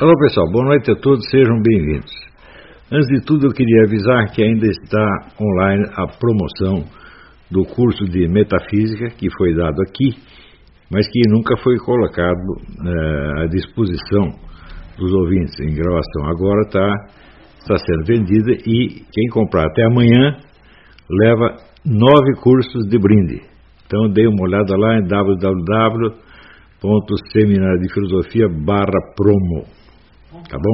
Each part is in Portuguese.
Olá pessoal, boa noite a todos, sejam bem-vindos. Antes de tudo eu queria avisar que ainda está online a promoção do curso de Metafísica que foi dado aqui, mas que nunca foi colocado à disposição dos ouvintes em gravação. Agora está sendo vendida e quem comprar até amanhã leva 9 cursos de brinde. Então dê uma olhada lá em www.seminariodefilosofia.com/promo. Tá bom?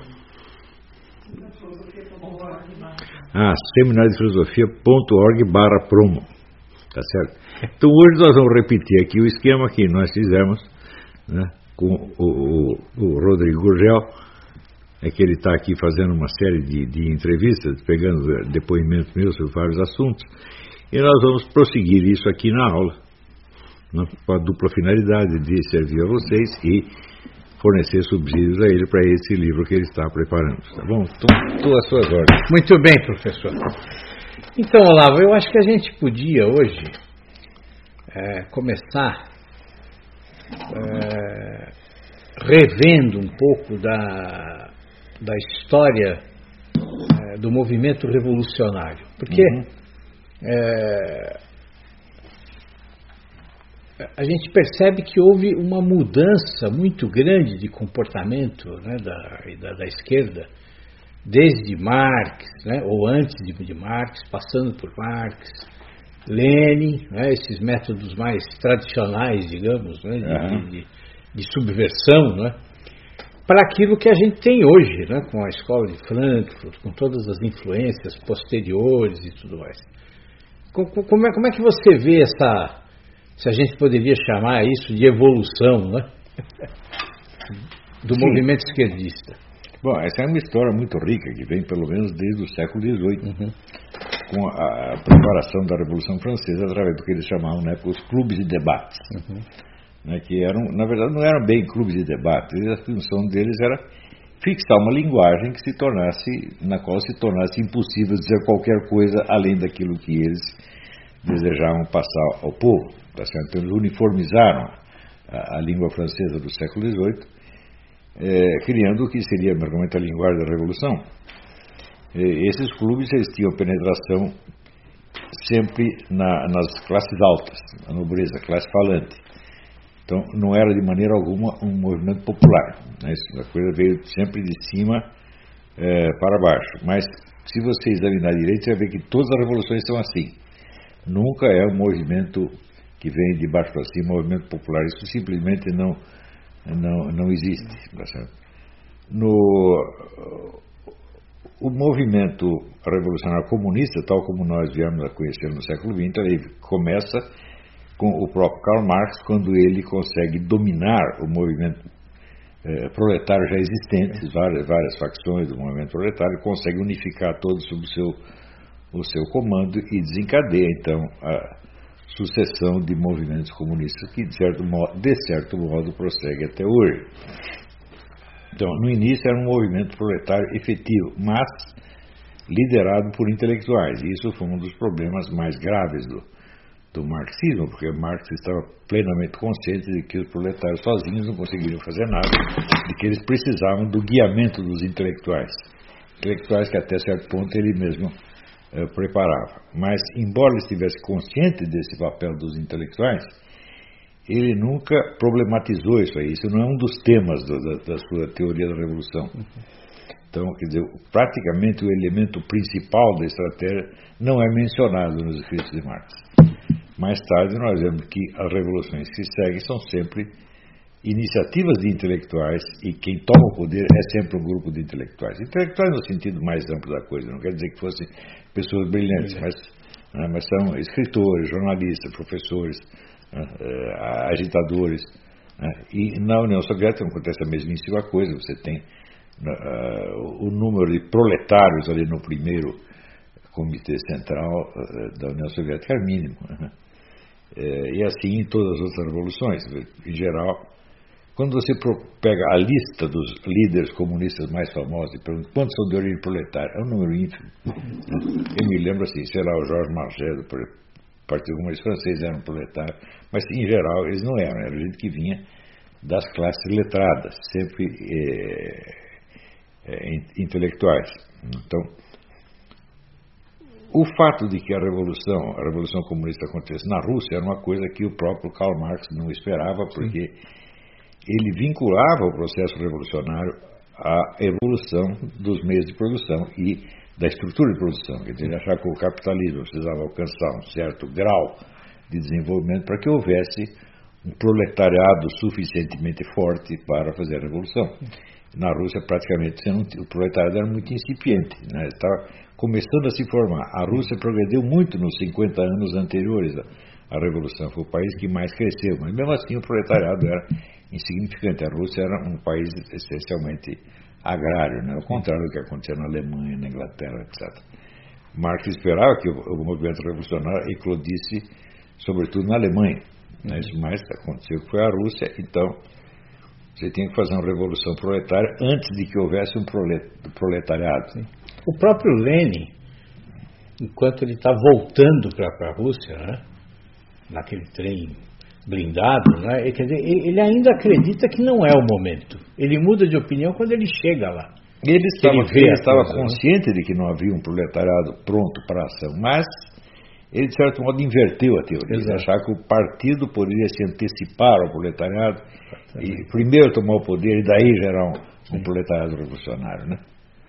seminariodefilosofia.org/promo. Tá certo? Então hoje nós vamos repetir aqui o esquema que nós fizemos, né, com o Rodrigo Gurgel, que ele está aqui fazendo uma série de entrevistas, pegando depoimentos meus sobre vários assuntos, e nós vamos prosseguir isso aqui na aula, né, com a dupla finalidade de servir a vocês e fornecer subsídios a ele para esse livro que ele está preparando. Tá bom? Estou às suas ordens. Muito bem, professor. Então, Olavo, eu acho que a gente podia hoje começar revendo um pouco da história do movimento revolucionário. Porque a gente percebe que houve uma mudança muito grande de comportamento, né, da esquerda, desde Marx, né, ou antes de Marx, passando por Marx, Lenin, né, esses métodos mais tradicionais, digamos, né, de subversão, né, para aquilo que a gente tem hoje, né, com a escola de Frankfurt, com todas as influências posteriores e tudo mais. Como é que você vê se a gente poderia chamar isso de evolução, né, do movimento esquerdista? Bom, essa é uma história muito rica, que vem pelo menos desde o século XVIII, com a preparação da Revolução Francesa através do que eles chamavam na época os clubes de debates, né, que eram, na verdade, não eram bem clubes de debate. A função deles era fixar uma linguagem na qual se tornasse impossível dizer qualquer coisa além daquilo que eles desejavam passar ao povo. Tá certo? Então, eles uniformizaram a língua francesa do século XVIII, criando o que seria meramente a linguagem da Revolução. Esses clubes eles tinham penetração sempre nas classes altas, na nobreza, classe falante. Então, não era de maneira alguma um movimento popular, né? A coisa veio sempre de cima para baixo. Mas, se você examinar direito, você vai ver que todas as revoluções são assim. Nunca é um movimento que vem de baixo para cima, um movimento popular. Isso simplesmente não existe. Tá certo? O movimento revolucionário comunista, tal como nós viemos a conhecer no século XX, ele começa com o próprio Karl Marx, quando ele consegue dominar o movimento proletário já existente, várias facções do movimento proletário, consegue unificar todos sob o seu comando e desencadeia, então, a sucessão de movimentos comunistas que, de certo modo, prossegue até hoje. Então, no início era um movimento proletário efetivo, mas liderado por intelectuais. E isso foi um dos problemas mais graves do marxismo, porque Marx estava plenamente consciente de que os proletários sozinhos não conseguiriam fazer nada, de que eles precisavam do guiamento dos intelectuais. Intelectuais que até certo ponto ele mesmo preparava. Mas, embora ele estivesse consciente desse papel dos intelectuais, ele nunca problematizou isso aí. Isso não é um dos temas da sua teoria da revolução. Então, quer dizer, praticamente o elemento principal da estratégia não é mencionado nos escritos de Marx. Mais tarde nós vemos que as revoluções que seguem são sempre iniciativas de intelectuais e quem toma o poder é sempre um grupo de intelectuais. Intelectuais no sentido mais amplo da coisa, não quer dizer que fossem pessoas brilhantes, mas são escritores, jornalistas, professores, agitadores. E na União Soviética acontece a mesmíssima coisa. Você tem o número de proletários ali no primeiro Comitê Central da União Soviética era mínimo. E assim em todas as outras revoluções. Em geral, quando você pega a lista dos líderes comunistas mais famosos e pergunta quantos são de origem proletária, é um número ínfimo. Eu me lembro assim, sei lá, o Jorge Marchais, do Partido Comunista Francês, eram proletários, mas em geral eles não eram, era gente que vinha das classes letradas, sempre intelectuais. Então, o fato de que a Revolução Comunista acontecesse na Rússia era uma coisa que o próprio Karl Marx não esperava, porque ele vinculava o processo revolucionário à evolução dos meios de produção e da estrutura de produção. Quer dizer, ele achava que o capitalismo precisava alcançar um certo grau de desenvolvimento para que houvesse um proletariado suficientemente forte para fazer a revolução. Na Rússia, praticamente, o proletariado era muito incipiente, né? Estava começando a se formar. A Rússia progrediu muito nos 50 anos anteriores à Revolução. Foi o país que mais cresceu, mas mesmo assim o proletariado era insignificante. A Rússia era um país essencialmente agrário, né? Ao contrário do que acontecia na Alemanha, na Inglaterra, etc. Marx esperava que o movimento revolucionário eclodisse, sobretudo na Alemanha, né? Isso mais aconteceu que foi a Rússia. Então você tinha que fazer uma revolução proletária antes de que houvesse um proletariado. O próprio Lenin, enquanto ele está voltando para a Rússia, né, naquele trem blindado, né, quer dizer, ele ainda acredita que não é o momento. Ele muda de opinião quando ele chega lá. Ele estava consciente de que não havia um proletariado pronto para a ação, mas ele, de certo modo, inverteu a teoria. Ele achava que o partido poderia se antecipar ao proletariado e primeiro tomar o poder e daí gerar um proletariado revolucionário, né?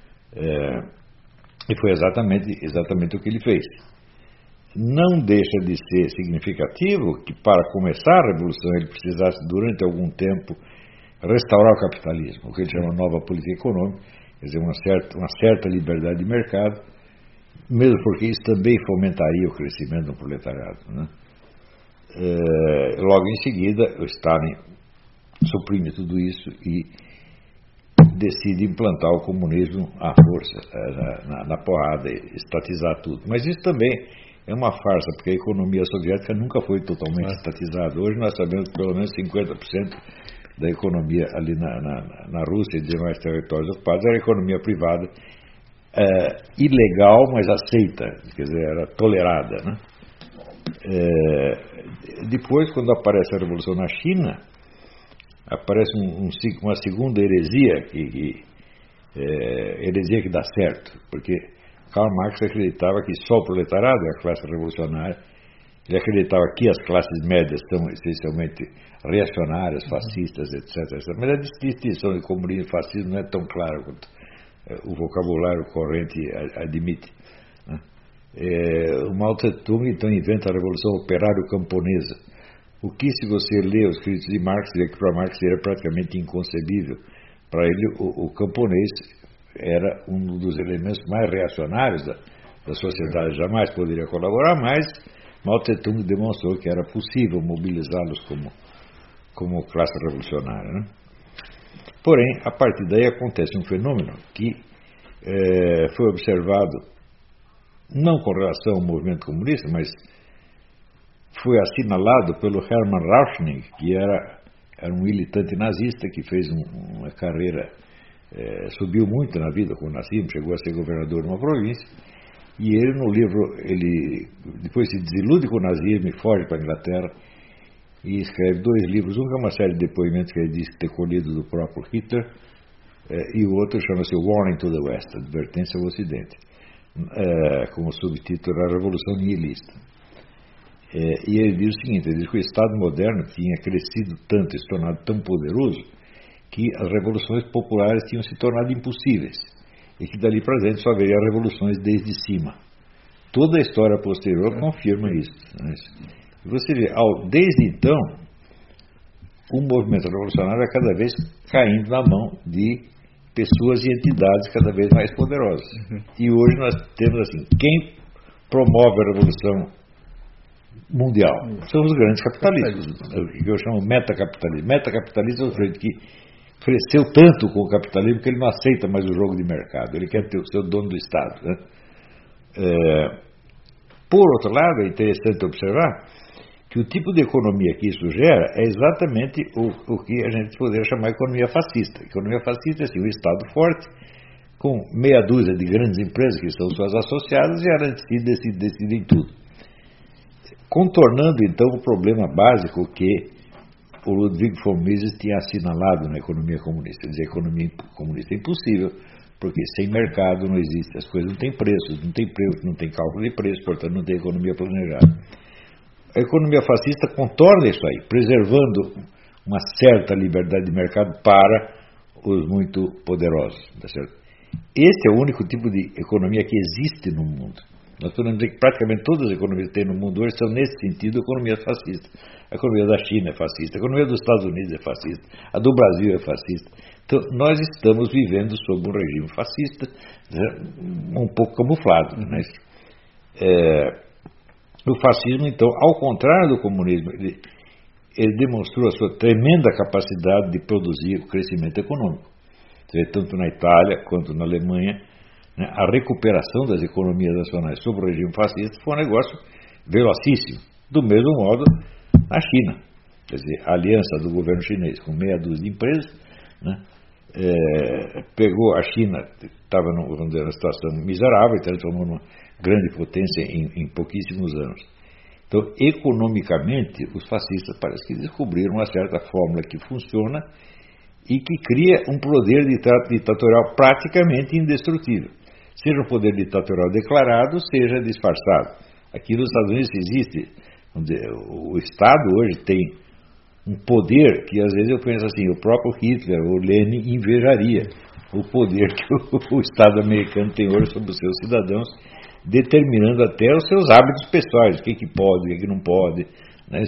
E foi exatamente o que ele fez. Não deixa de ser significativo que, para começar a revolução, ele precisasse, durante algum tempo, restaurar o capitalismo, o que ele chama nova política econômica, quer dizer, uma certa liberdade de mercado, mesmo porque isso também fomentaria o crescimento do proletariado, né? Logo em seguida, o Stalin suprime tudo isso e decide implantar o comunismo à força, na porrada, estatizar tudo. Mas isso também é uma farsa, porque a economia soviética nunca foi totalmente estatizada. Hoje nós sabemos que pelo menos 50% da economia ali na Rússia e demais territórios ocupados era economia privada, ilegal, mas aceita, quer dizer, era tolerada, né? Depois, quando aparece a Revolução na China, aparece uma segunda heresia, heresia que dá certo, porque Karl Marx acreditava que só o proletariado é a classe revolucionária. Ele acreditava que as classes médias são essencialmente reacionárias, fascistas, etc. Mas a distinção de comunismo e fascismo não é tão clara quanto o vocabulário corrente admite, né? O Mao Tse-tung então inventa a Revolução Operário-Camponesa, o que, se você lê os escritos de Marx, vê que para Marx era praticamente inconcebível. Para ele, o camponês era um dos elementos mais reacionários da sociedade, jamais poderia colaborar, mas Mao Tse-tung demonstrou que era possível mobilizá-los como classe revolucionária, né? Porém, a partir daí acontece um fenômeno que foi observado não com relação ao movimento comunista, mas foi assinalado pelo Hermann Rauschning, que era um militante nazista que fez uma carreira, subiu muito na vida com o nazismo, chegou a ser governador de uma província, e ele no livro, ele depois se desilude com o nazismo e foge para a Inglaterra e escreve 2 livros, um que é uma série de depoimentos que ele diz ter colhido do próprio Hitler, e o outro chama-se Warning to the West, Advertência ao Ocidente, como subtítulo A Revolução Nihilista. E ele diz o seguinte, ele diz que o Estado moderno tinha crescido tanto, se tornado tão poderoso, que as revoluções populares tinham se tornado impossíveis, e que dali para dentro só haveria revoluções desde cima. Toda a história posterior confirma isso, né? E você vê, desde então, o movimento revolucionário é cada vez caindo na mão de pessoas e entidades cada vez mais poderosas. E hoje nós temos assim, quem promove a revolução mundial são os grandes capitalistas, que eu chamo metacapitalismo. Metacapitalismo é o sujeito que cresceu tanto com o capitalismo que ele não aceita mais o jogo de mercado, ele quer ser o dono do Estado, né? Por outro lado, é interessante observar que o tipo de economia que isso gera é exatamente o que a gente poderia chamar de economia fascista. Economia fascista é assim, um Estado forte, com meia dúzia de grandes empresas que são suas associadas e elas decidem tudo. Contornando, então, o problema básico que o Ludwig von Mises tinha assinalado na economia comunista. Quer dizer, a economia comunista é impossível, porque sem mercado não existe, as coisas não têm preço, não tem preço, não tem cálculo de preço, portanto não tem economia planejada. A economia fascista contorna isso aí, preservando uma certa liberdade de mercado para os muito poderosos. Tá certo? Esse é o único tipo de economia que existe no mundo. Nós podemos dizer que praticamente todas as economias que tem no mundo hoje são, nesse sentido, economias fascistas. A economia da China é fascista, a economia dos Estados Unidos é fascista, a do Brasil é fascista. Então, nós estamos vivendo sob um regime fascista, um pouco camuflado. Né? O fascismo, então, ao contrário do comunismo, ele demonstrou a sua tremenda capacidade de produzir o crescimento econômico. Tanto na Itália quanto na Alemanha, né, a recuperação das economias nacionais sob o regime fascista foi um negócio velocíssimo. Do mesmo modo, na China. Quer dizer, a aliança do governo chinês com meia dúzia de empresas, né, pegou a China, estava numa situação miserável, e transformou numa grande potência em pouquíssimos anos. Então, economicamente, os fascistas parece que descobriram uma certa fórmula que funciona e que cria um poder ditatorial praticamente indestrutível. Seja um poder ditatorial declarado, seja disfarçado. Aqui nos Estados Unidos existe, vamos dizer, o Estado hoje tem um poder que às vezes eu penso assim, o próprio Hitler ou Lenin invejaria o poder que o Estado americano tem hoje sobre os seus cidadãos, determinando até os seus hábitos pessoais, o que pode, o que não pode. Né?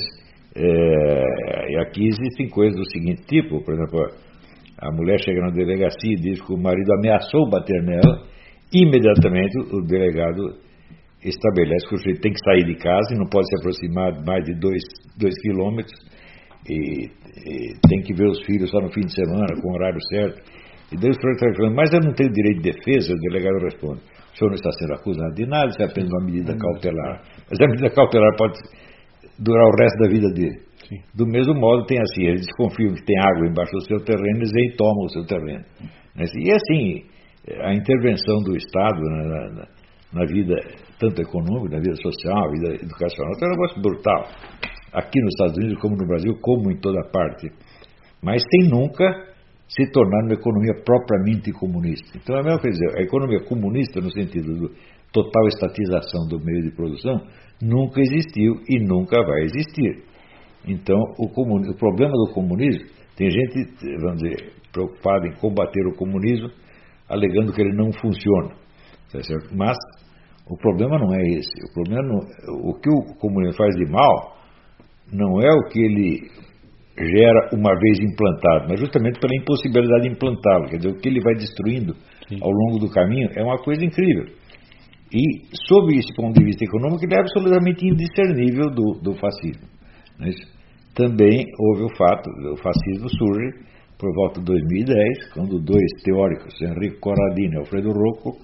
E aqui existem coisas do seguinte tipo, por exemplo, a mulher chega na delegacia e diz que o marido ameaçou bater nela, imediatamente o delegado estabelece que o sujeito tem que sair de casa e não pode se aproximar mais de 2 quilômetros e tem que ver os filhos só no fim de semana, com o horário certo. E daí o sujeito está falando, mas eu não tenho direito de defesa? O delegado responde, o senhor não está sendo acusado de nada, isso é apenas uma medida cautelar. Mas a medida cautelar pode durar o resto da vida dele. Sim. Do mesmo modo, tem assim, eles desconfiam que tem água embaixo do seu terreno, eles vêm e tomam o seu terreno. E assim, a intervenção do Estado na vida, tanto econômica, na vida social, na vida educacional, é um negócio brutal. Aqui nos Estados Unidos, como no Brasil, como em toda parte. Mas sem nunca se tornar uma economia propriamente comunista. Então, é a mesma coisa, a economia comunista, no sentido de total estatização do meio de produção, nunca existiu e nunca vai existir. Então, o problema do comunismo, tem gente, vamos dizer, preocupada em combater o comunismo, alegando que ele não funciona. Tá certo? Mas o problema não é esse. O que o comunismo faz de mal não é o que ele gera uma vez implantado, mas justamente pela impossibilidade de implantá-lo. Quer dizer, o que ele vai destruindo ao longo do caminho é uma coisa incrível. E, sob esse ponto de vista econômico, ele é absolutamente indiscernível do fascismo. Mas também houve o fato, o fascismo surge por volta de 2010, quando 2 teóricos, Enrico Corradino e Alfredo Rocco,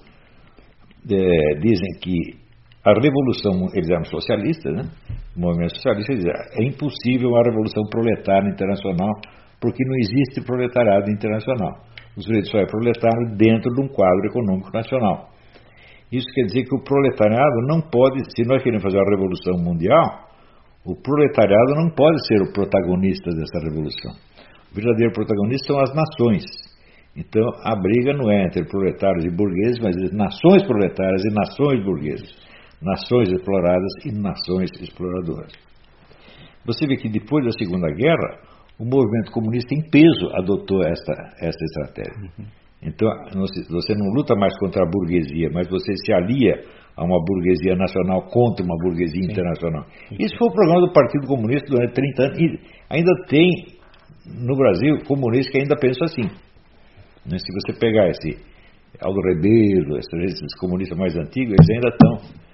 dizem que a revolução, eles eram socialistas, né? O movimento socialista dizia, é impossível uma revolução proletária internacional, porque não existe proletariado internacional. O sujeito só é proletário dentro de um quadro econômico nacional. Isso quer dizer que o proletariado não pode, se nós queremos fazer uma revolução mundial, o proletariado não pode ser o protagonista dessa revolução. O verdadeiro protagonista são as nações. Então, a briga não é entre proletários e burgueses, mas entre nações proletárias e nações burguesas. Nações exploradas e nações exploradoras. Você vê que depois da Segunda Guerra, o movimento comunista em peso adotou esta estratégia. Então, você não luta mais contra a burguesia, mas você se alia a uma burguesia nacional contra uma burguesia internacional. Isso foi o programa do Partido Comunista durante 30 anos. E ainda tem, no Brasil, comunistas que ainda pensam assim. Se você pegar esse Aldo Rebelo, esses comunistas mais antigos, eles ainda estão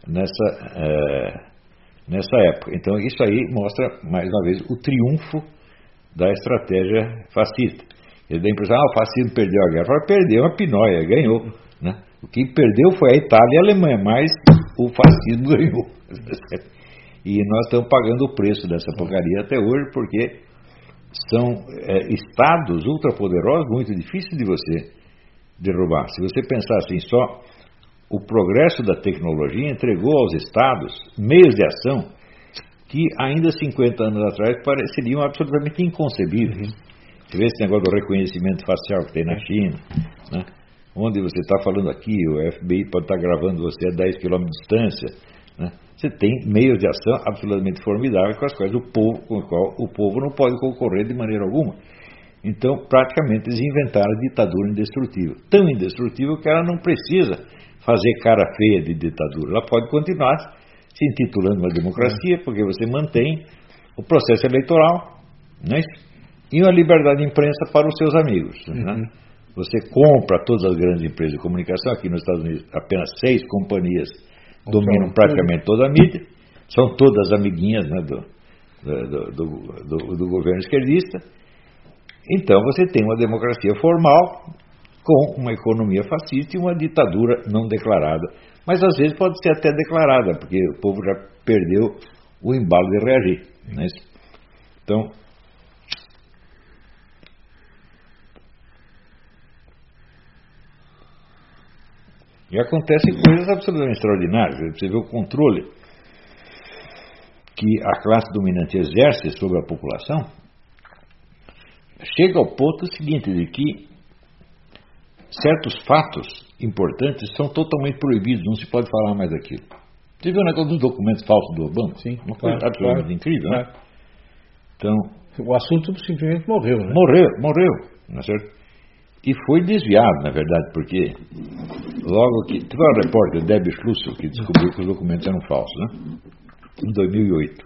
nessa época. Então, isso aí mostra, mais uma vez, o triunfo da estratégia fascista. Ele dá a impressão, o fascismo perdeu a guerra. Perdeu a pinóia, ganhou. Né? O que perdeu foi a Itália e a Alemanha, mas o fascismo ganhou. E nós estamos pagando o preço dessa porcaria até hoje, porque são estados ultrapoderosos muito difíceis de você derrubar. Se você pensar assim, só o progresso da tecnologia entregou aos estados meios de ação que ainda 50 anos atrás pareceriam absolutamente inconcebíveis. Você vê esse negócio do reconhecimento facial que tem na China, né? Onde você está falando aqui, o FBI pode estar gravando você a 10 km de distância, né? Você tem meios de ação absolutamente formidáveis com as quais com o qual o povo não pode concorrer de maneira alguma. Então, praticamente, eles inventaram a ditadura indestrutível. Tão indestrutível que ela não precisa fazer cara feia de ditadura. Ela pode continuar se intitulando uma democracia, porque você mantém o processo eleitoral, né? E uma liberdade de imprensa para os seus amigos. Né? Você compra todas as grandes empresas de comunicação. Aqui nos Estados Unidos, apenas 6 companhias dominam praticamente toda a mídia. São todas amiguinhas, né, do governo esquerdista. Então você tem uma democracia formal com uma economia fascista e uma ditadura não declarada. Mas às vezes pode ser até declarada, porque o povo já perdeu o embalo de reagir. Né? Então, e acontecem coisas absolutamente extraordinárias. Você vê o controle que a classe dominante exerce sobre a população. Chega ao ponto seguinte, de que certos fatos importantes são totalmente proibidos, não se pode falar mais daquilo. Você viu o negócio dos documentos falsos do Obama? Sim, uma coisa absolutamente incrível, né? Então, o assunto simplesmente morreu, né? Morreu, não é certo? E foi desviado, na verdade, porque logo que... Teve uma repórter, Debbie Schlussel, que descobriu que os documentos eram falsos, né? Em 2008.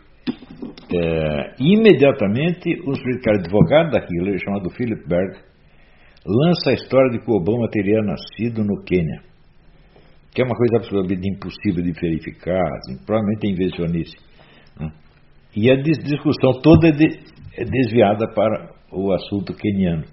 Imediatamente, um advogado da Hillary, chamado Philip Berg, lança a história de que o Obama teria nascido no Quênia, que é uma coisa absolutamente impossível de verificar, assim, provavelmente é invencionice, né? E a discussão toda é desviada para o assunto queniano.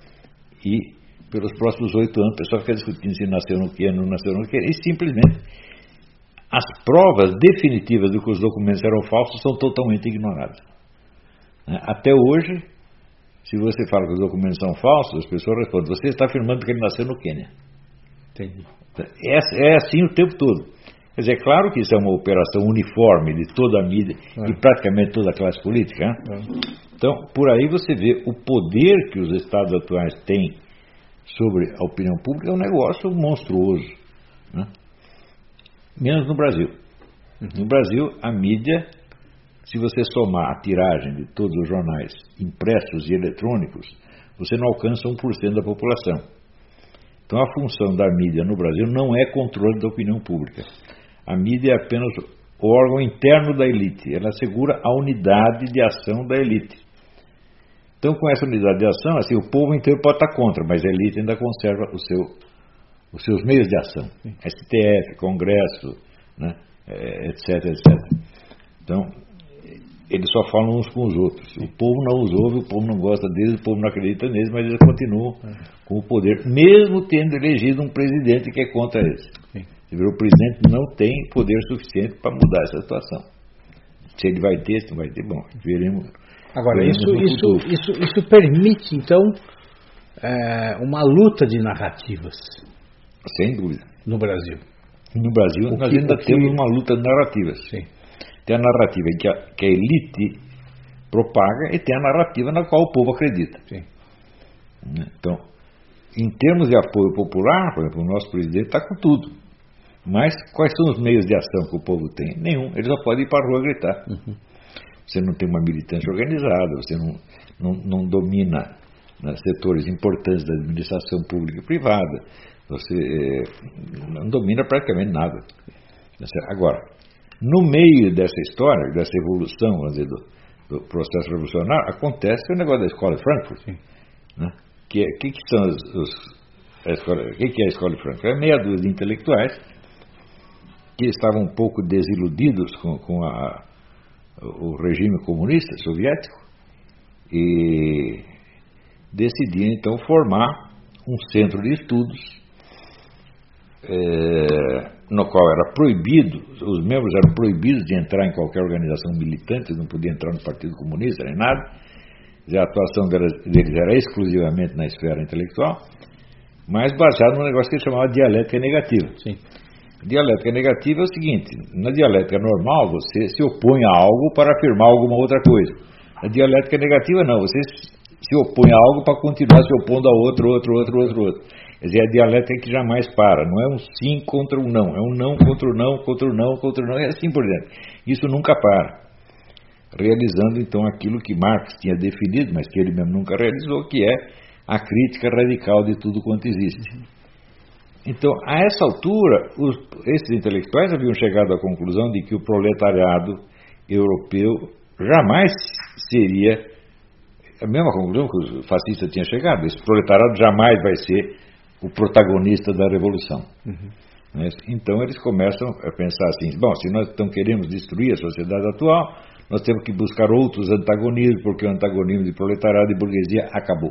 E pelos próximos 8 anos, o pessoal fica discutindo se nasceu no Quênia ou não nasceu no Quênia, e simplesmente as provas definitivas de que os documentos eram falsos são totalmente ignoradas. Até hoje, se você fala que os documentos são falsos, as pessoas respondem: você está afirmando que ele nasceu no Quênia. Entendi. É assim o tempo todo. Quer dizer, é claro que isso é uma operação uniforme de toda a mídia e praticamente toda a classe política. Né? Então, por aí você vê o poder que os estados atuais têm sobre a opinião pública, é um negócio monstruoso. Né? Menos no Brasil. No Brasil, a mídia, se você somar a tiragem de todos os jornais impressos e eletrônicos, você não alcança 1% da população. Então, a função da mídia no Brasil não é controle da opinião pública. A mídia é apenas o órgão interno da elite. Ela assegura a unidade de ação da elite. Então, com essa unidade de ação, assim, o povo inteiro pode estar contra, mas a elite ainda conserva os seus meios de ação. STF, Congresso, né, etc, etc. Então, eles só falam uns com os outros. O povo não os ouve, o povo não gosta deles, o povo não acredita neles, mas eles continuam com o poder, mesmo tendo elegido um presidente que é contra eles. O presidente não tem poder suficiente para mudar essa situação. Se ele vai ter, se não vai ter, bom, veremos. Agora, isso permite, então, uma luta de narrativas. Sem dúvida. No Brasil. No Brasil, nós ainda temos uma luta de narrativas. Sim. Tem a narrativa que a elite propaga e tem a narrativa na qual o povo acredita. Sim. Então, em termos de apoio popular, por exemplo, o nosso presidente está com tudo. Mas quais são os meios de ação que o povo tem? Nenhum. Ele só pode ir para a rua gritar. Você não tem uma militância organizada, você não domina, né, setores importantes da administração pública e privada, você não domina praticamente nada. Agora, no meio dessa história, dessa evolução, vamos dizer, do processo revolucionário, acontece o negócio da Escola de Frankfurt. Né? Que são a escola, que é a Escola de Frankfurt? É meia dúzia de intelectuais que estavam um pouco desiludidos com o regime comunista soviético e decidiram então formar um centro de estudos no qual era proibido, os membros eram proibidos de entrar em qualquer organização militante, não podiam entrar no Partido Comunista nem nada, a atuação deles era exclusivamente na esfera intelectual, mas baseado num negócio que ele chamava de dialética negativa. Sim. Dialética negativa é o seguinte: na dialética normal você se opõe a algo para afirmar alguma outra coisa. Na dialética negativa não, você se opõe a algo para continuar se opondo a outro. Quer dizer, a dialética que jamais para, não é um sim contra um não, é um não contra o não, contra o não, contra o não, e assim por diante. Isso nunca para. Realizando então aquilo que Marx tinha definido, mas que ele mesmo nunca realizou, que é a crítica radical de tudo quanto existe. Então, a essa altura, esses intelectuais haviam chegado à conclusão de que o proletariado europeu jamais seria a mesma conclusão que o fascista tinha chegado. Esse proletariado jamais vai ser o protagonista da revolução. Então, eles começam a pensar assim: bom, se nós então queremos destruir a sociedade atual, nós temos que buscar outros antagonismos, porque o antagonismo de proletariado e burguesia acabou.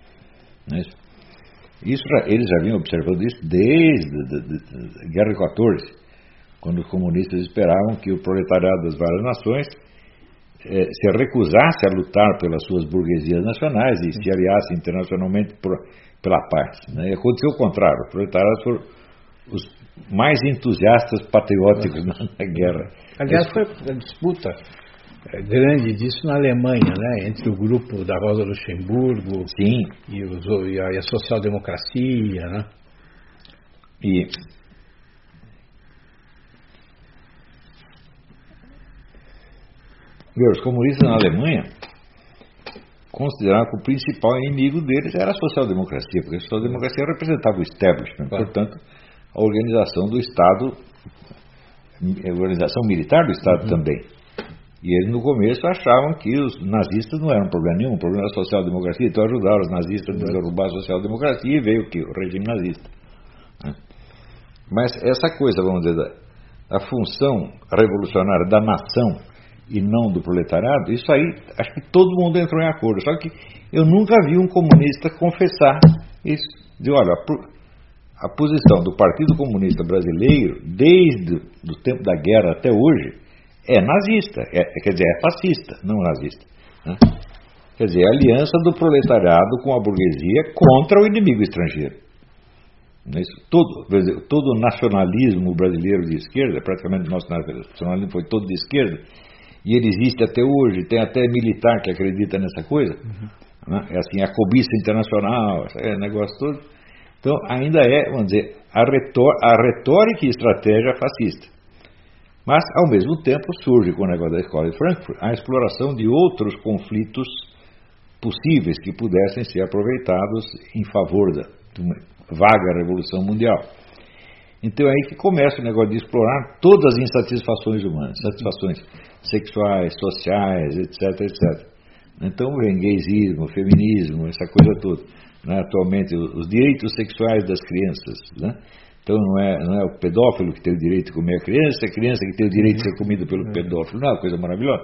Eles já vinham observando isso desde a Guerra de 14, quando os comunistas esperavam que o proletariado das várias nações se recusasse a lutar pelas suas burguesias nacionais e se aliasse internacionalmente pela paz. E aconteceu o contrário: os proletariados foram os mais entusiastas patrióticos na guerra. Aliás, foi a disputa grande disso na Alemanha, né? Entre o grupo da Rosa Luxemburgo. Sim. E a social-democracia, né? E os comunistas na Alemanha consideravam que o principal inimigo deles era a social-democracia, porque a social-democracia representava o establishment, portanto, a organização do Estado, a organização militar do Estado também. E eles no começo achavam que os nazistas não eram problema nenhum, o problema era a social-democracia, então ajudaram os nazistas a derrubar a social-democracia e veio o regime nazista. Mas essa coisa, vamos dizer, da função revolucionária da nação e não do proletariado, isso aí, acho que todo mundo entrou em acordo. Só que eu nunca vi um comunista confessar isso. De olha, a posição do Partido Comunista Brasileiro, desde o tempo da guerra até hoje, é nazista, quer dizer, é fascista, não nazista. Quer dizer, é a aliança do proletariado com a burguesia contra o inimigo estrangeiro. Todo o nacionalismo brasileiro de esquerda, praticamente o nosso nacionalismo foi todo de esquerda, e ele existe até hoje, tem até militar que acredita nessa coisa. É assim, a cobiça internacional, esse negócio todo. Então, ainda é, vamos dizer, a retórica e estratégia fascista. Mas, ao mesmo tempo, surge com o negócio da Escola de Frankfurt a exploração de outros conflitos possíveis que pudessem ser aproveitados em favor de uma vaga revolução mundial. Então é aí que começa o negócio de explorar todas as insatisfações humanas, satisfações sexuais, sociais, etc. Então vem gaysismo, feminismo, essa coisa toda. Atualmente, os direitos sexuais das crianças, né? Então não é o pedófilo que tem o direito de comer a criança que tem o direito de ser comido pelo pedófilo. Não é uma coisa maravilhosa?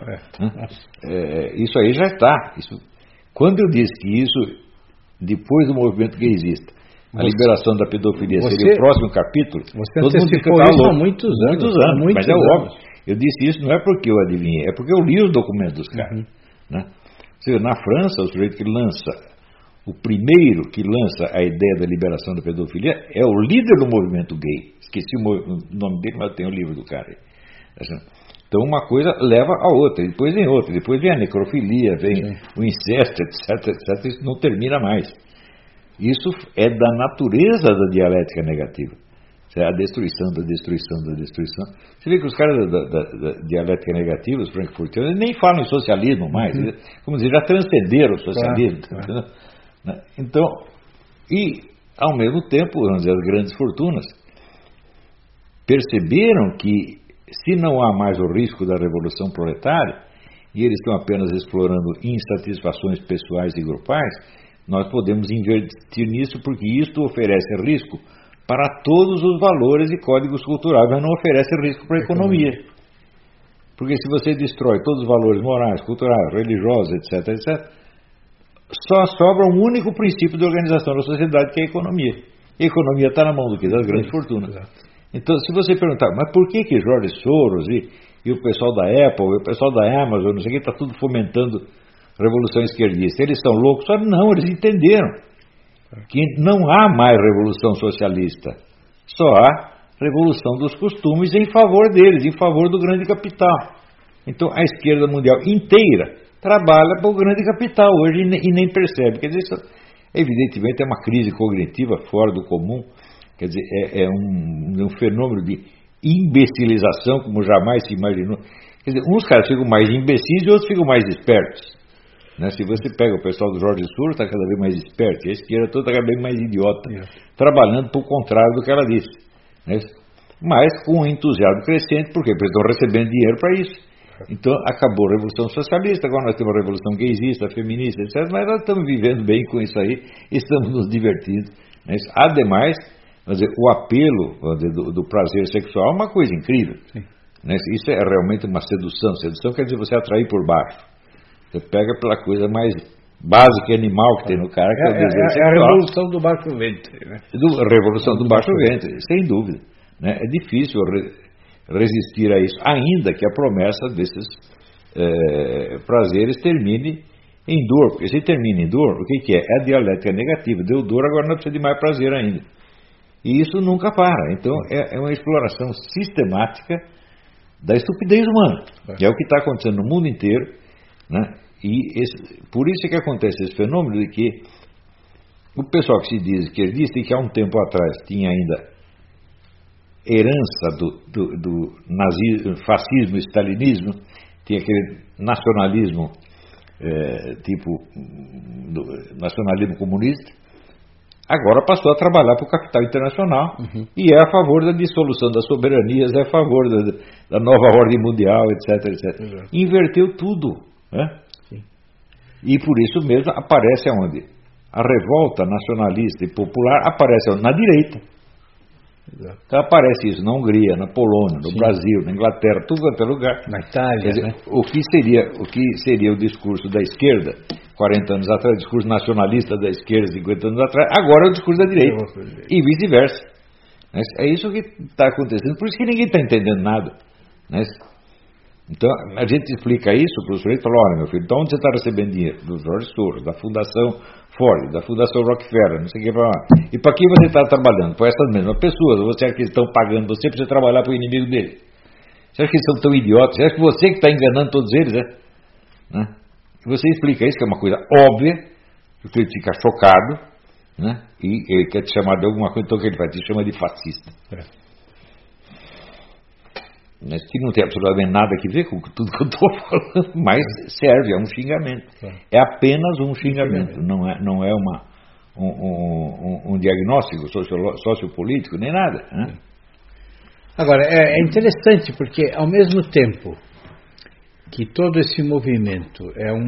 Isso aí já está. Quando eu disse que isso, depois do movimento gaysista, a liberação da pedofilia seria o próximo capítulo, todo mundo fica louco. Há muitos anos. Mas é óbvio. Eu disse isso não é porque eu adivinhei, é porque eu li os documentos dos caras. Né? Na França, o sujeito que lança, o primeiro que lança a ideia da liberação da pedofilia é o líder do movimento gay. Esqueci o nome dele, mas tem o livro do cara. Então uma coisa leva a outra, depois vem outra, depois vem a necrofilia, vem o incesto, etc. Isso não termina mais. Isso é da natureza da dialética negativa. A destruição da destruição. Você vê que os caras da dialética negativa, os frankfurtianos, nem falam em socialismo mais. Como dizer, já transcenderam o socialismo. Claro. Então, e ao mesmo tempo, vamos dizer, as grandes fortunas perceberam que se não há mais o risco da revolução proletária, e eles estão apenas explorando insatisfações pessoais e grupais, nós podemos investir nisso porque isto oferece risco para todos os valores e códigos culturais, mas não oferece risco para a economia. Porque se você destrói todos os valores morais, culturais, religiosos, etc., só sobra um único princípio de organização da sociedade, que é a economia. E a economia está na mão do quê? Das grandes fortunas. Então, se você perguntar, mas por que Jorge Soros e o pessoal da Apple, e o pessoal da Amazon, não sei o que, está tudo fomentando revolução esquerdista? Eles são loucos? Não, eles entenderam que não há mais revolução socialista. Só há revolução dos costumes em favor deles, em favor do grande capital. Então a esquerda mundial inteira trabalha para o grande capital hoje e nem percebe. Quer dizer, isso, evidentemente é uma crise cognitiva fora do comum, quer dizer, é um fenômeno de imbecilização como jamais se imaginou. Quer dizer, uns caras ficam mais imbecis e outros ficam mais espertos. Né? Se você pega o pessoal do Jorge Suro, está cada vez mais esperto, e a esquerda toda está cada vez mais idiota, trabalhando por contrário do que ela disse. Né? Mas com um entusiasmo crescente, por quê? Porque estão recebendo dinheiro para isso. Então acabou a Revolução Socialista, agora nós temos a Revolução Gaysista, Feminista, etc. Mas nós estamos vivendo bem com isso aí, estamos nos divertindo. Né? Ademais, dizer, o apelo do prazer sexual é uma coisa incrível. Né? Isso é realmente uma sedução. Sedução quer dizer você atrair por baixo. Você pega pela coisa mais básica e animal que tem no cara, que é o desejo sexual. É a revolução do baixo ventre. Né? A revolução do baixo ventre, sem dúvida. Né? É difícil resistir a isso, ainda que a promessa desses prazeres termine em dor. Porque se termina em dor, o que é? É a dialética negativa. Deu dor, agora não precisa de mais prazer ainda. E isso nunca para. Então é uma exploração sistemática da estupidez humana. É o que está acontecendo no mundo inteiro. Né? E por isso é que acontece esse fenômeno de que o pessoal que se diz esquerdista e que há um tempo atrás tinha ainda herança do nazismo, fascismo, stalinismo, tinha aquele nacionalismo nacionalismo comunista, agora passou a trabalhar para o capital internacional e é a favor da dissolução das soberanias, é a favor da nova ordem mundial, etc. Inverteu tudo. Né? E por isso mesmo aparece aonde? A revolta nacionalista e popular aparece aonde? Na direita. Então aparece isso na Hungria, na Polônia, no Brasil, na Inglaterra, tudo quanto é lugar. Na Itália, dizer, né? o que seria o discurso da esquerda 40 anos atrás, o discurso nacionalista da esquerda 50 anos atrás, agora é o discurso da direita. E vice-versa. É isso que está acontecendo, por isso que ninguém está entendendo nada. Né? Então a gente explica isso para o sujeito e fala: olha, meu filho, então onde você está recebendo dinheiro? Do Jorge Soros, da Fundação Ford, da Fundação Rockefeller, não sei o que para lá. E para quem você está trabalhando? Para essas mesmas pessoas? Ou você acha que eles estão pagando você para você trabalhar para o inimigo dele? Você acha que eles são tão idiotas? Você acha que você que está enganando todos eles? Né? Você explica isso, que é uma coisa óbvia, o sujeito fica chocado, né? E ele quer te chamar de alguma coisa, então o que ele faz? Te chama de fascista. Que não tem absolutamente nada a ver com tudo que eu estou falando, mas serve, é um xingamento. É apenas um xingamento, não é um diagnóstico sociopolítico, nem nada. Né? Agora, é interessante porque, ao mesmo tempo que todo esse movimento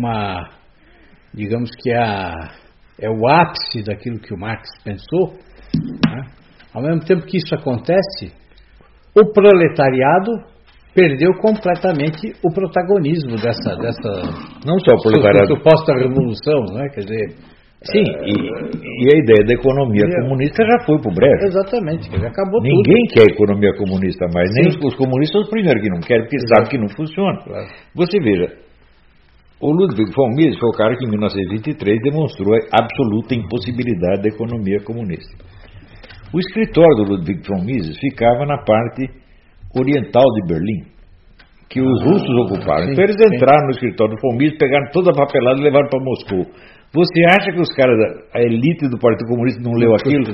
digamos que é o ápice daquilo que o Marx pensou, né? Ao mesmo tempo que isso acontece, o proletariado perdeu completamente o protagonismo dessa não só o proletariado, suposta revolução, né? Quer dizer, sim, e a ideia da economia comunista já foi para o breve. Exatamente, quer dizer, acabou tudo. Ninguém quer economia comunista mais, nem os comunistas são os primeiros que não querem, porque sabem que não funciona. Claro. Você veja, o Ludwig von Mises foi o cara que em 1923 demonstrou a absoluta impossibilidade da economia comunista. O escritório do Ludwig von Mises ficava na parte oriental de Berlim, que os russos ocuparam. Então eles entraram no escritório do von Mises, pegaram toda a papelada e levaram para Moscou. Você acha que os caras, a elite do Partido Comunista não leu aquilo?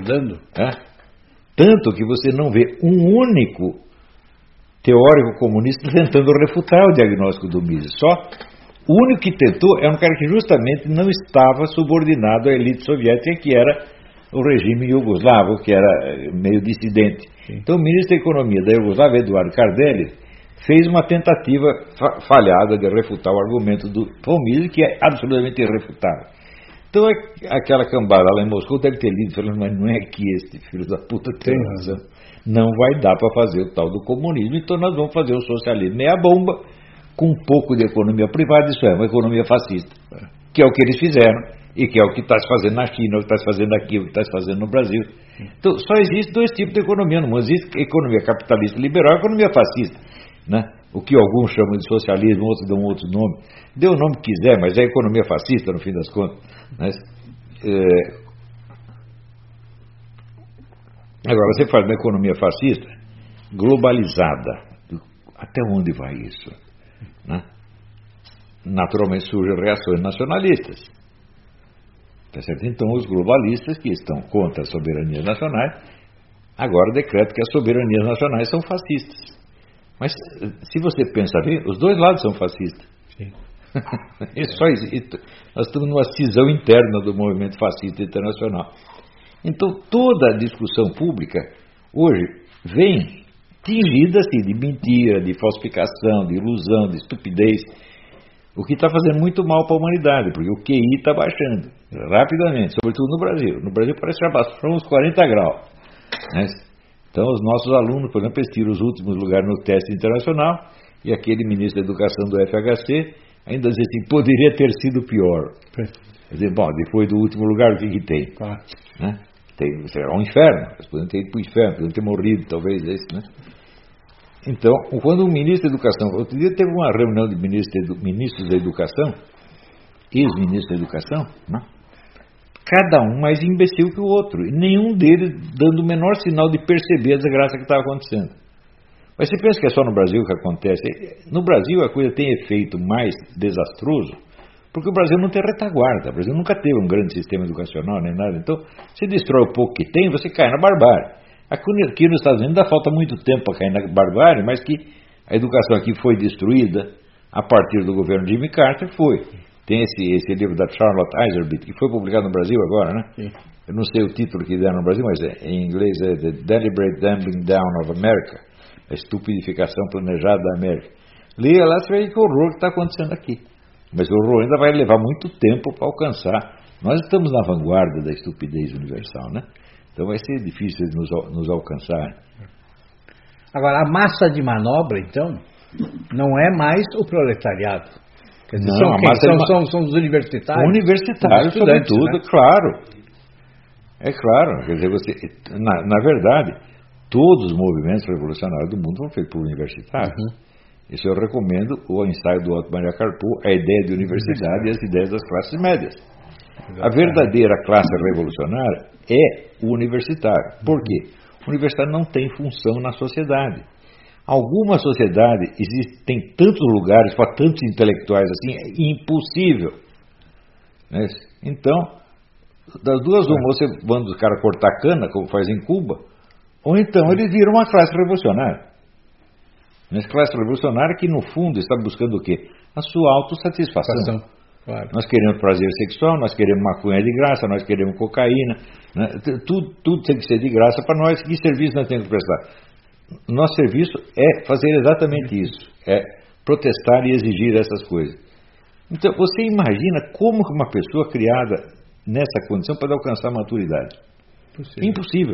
Tanto que você não vê um único teórico comunista tentando refutar o diagnóstico do Mises. Só o único que tentou é um cara que justamente não estava subordinado à elite soviética, que era o regime iugoslavo, que era meio dissidente. Então o ministro da Economia da Iugoslávia, Eduardo Kardelli, fez uma tentativa falhada de refutar o argumento do von Mises, que é absolutamente irrefutável. Então aquela cambada lá em Moscou deve ter lido, falando: mas não é que este filho da puta tem razão. Não vai dar para fazer o tal do comunismo, então nós vamos fazer o socialismo meia bomba, com um pouco de economia privada, isso é, uma economia fascista, que é o que eles fizeram. E que é o que está se fazendo na China, o que está se fazendo aqui, o que está se fazendo no Brasil. Então, só existem dois tipos de economia no mundo. Existe economia capitalista liberal e economia fascista. Né? O que alguns chamam de socialismo, outros dão outro nome. Dê o nome que quiser, mas é economia fascista, no fim das contas. Mas, agora, você faz uma economia fascista, globalizada. Até onde vai isso? Né? Naturalmente surgem reações nacionalistas. Tá certo? Então os globalistas que estão contra as soberanias nacionais agora decretam que as soberanias nacionais são fascistas. Mas se você pensa bem, os dois lados são fascistas. Sim. Nós estamos numa cisão interna do movimento fascista internacional. Então toda a discussão pública hoje vem tingida assim, de mentira, de falsificação, de ilusão, de estupidez, o que está fazendo muito mal para a humanidade, porque o QI está baixando rapidamente, sobretudo no Brasil. No Brasil parece que já passou uns 40 graus. Né? Então os nossos alunos, por exemplo, eles tiram os últimos lugares no teste internacional e aquele ministro da Educação do FHC ainda diz assim, poderia ter sido pior. Quer dizer, bom, depois do último lugar, o que tem? Né? É um inferno, eles poderiam ter ido para o inferno, poderiam ter morrido, talvez, esse, né? Então, quando o ministro da Educação, outro dia teve uma reunião de ministros da Educação, ex-ministros da Educação, né? Cada um mais imbecil que o outro, e nenhum deles dando o menor sinal de perceber a desgraça que estava acontecendo. Mas você pensa que é só no Brasil que acontece? No Brasil a coisa tem efeito mais desastroso, porque o Brasil não tem retaguarda, o Brasil nunca teve um grande sistema educacional nem nada, então se destrói o pouco que tem, você cai na barbárie. Aqui nos Estados Unidos ainda falta muito tempo para cair na barbárie, mas que a educação aqui foi destruída a partir do governo de Jimmy Carter, foi. Tem esse livro da Charlotte Iserbyt, que foi publicado no Brasil agora, né? Sim. Eu não sei o título que deram no Brasil, mas em inglês é The Deliberate Dumbing Down of America, a estupidificação planejada da América. Leia lá, você vê que horror que está acontecendo aqui. Mas o horror ainda vai levar muito tempo para alcançar. Nós estamos na vanguarda da estupidez universal, né? Então vai ser difícil nos alcançar. Agora, a massa de manobra, então, não é mais o proletariado. Quer dizer, são os universitários. Universitários, sobretudo, né? Claro. É claro. Quer dizer, na verdade, todos os movimentos revolucionários do mundo foram feitos por universitários. Uhum. Isso eu recomendo o ensaio do Otto Maria Carpo, a ideia de universidade e as ideias das classes médias. Exatamente. A verdadeira classe revolucionária é o universitário. Por quê? O universitário não tem função na sociedade. Alguma sociedade tem tantos lugares para tantos intelectuais assim, é impossível. Né? Então, das duas uma, você manda os caras cortar cana, como faz em Cuba, ou então eles viram uma classe revolucionária. Mas classe revolucionária que, no fundo, está buscando o quê? A sua autossatisfação. Claro. Nós queremos prazer sexual, nós queremos maconha de graça, nós queremos cocaína, né? Tudo tem que ser de graça para nós. Que serviço nós temos que prestar? Nosso serviço é fazer exatamente isso, é protestar e exigir essas coisas. Então, você imagina como uma pessoa criada nessa condição pode alcançar a maturidade? Impossível.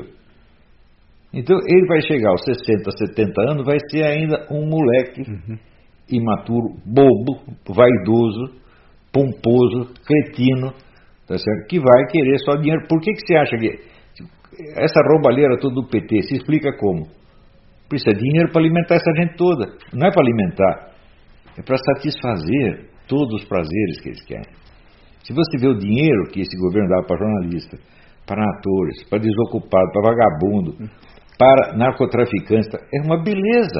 Então, ele vai chegar aos 60, 70 anos, vai ser ainda um moleque imaturo, bobo, vaidoso, pomposo, cretino, tá certo? Que vai querer só dinheiro. Por que você acha que essa roubalheira toda do PT se explica como? Precisa de dinheiro para alimentar essa gente toda. Não é para alimentar, é para satisfazer todos os prazeres que eles querem. Se você vê o dinheiro que esse governo dá para jornalista, para atores, para desocupado, para vagabundo, para narcotraficantes, é uma beleza.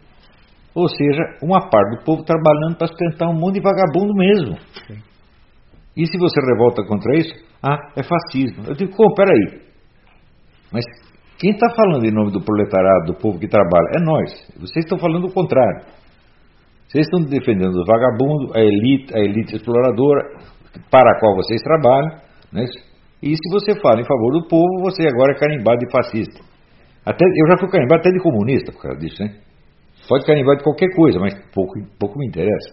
Ou seja, uma parte do povo trabalhando para sustentar um monte de vagabundo mesmo. Sim. E se você revolta contra isso, é fascismo. Eu digo, peraí. Mas quem está falando em nome do proletariado, do povo que trabalha? É nós. Vocês estão falando o contrário. Vocês estão defendendo os vagabundos, a elite exploradora, para a qual vocês trabalham. Né? E se você fala em favor do povo, você agora é carimbado de fascista. Eu já fui carimbado até de comunista por causa disso, hein? Pode carimbar de qualquer coisa, mas pouco me interessa.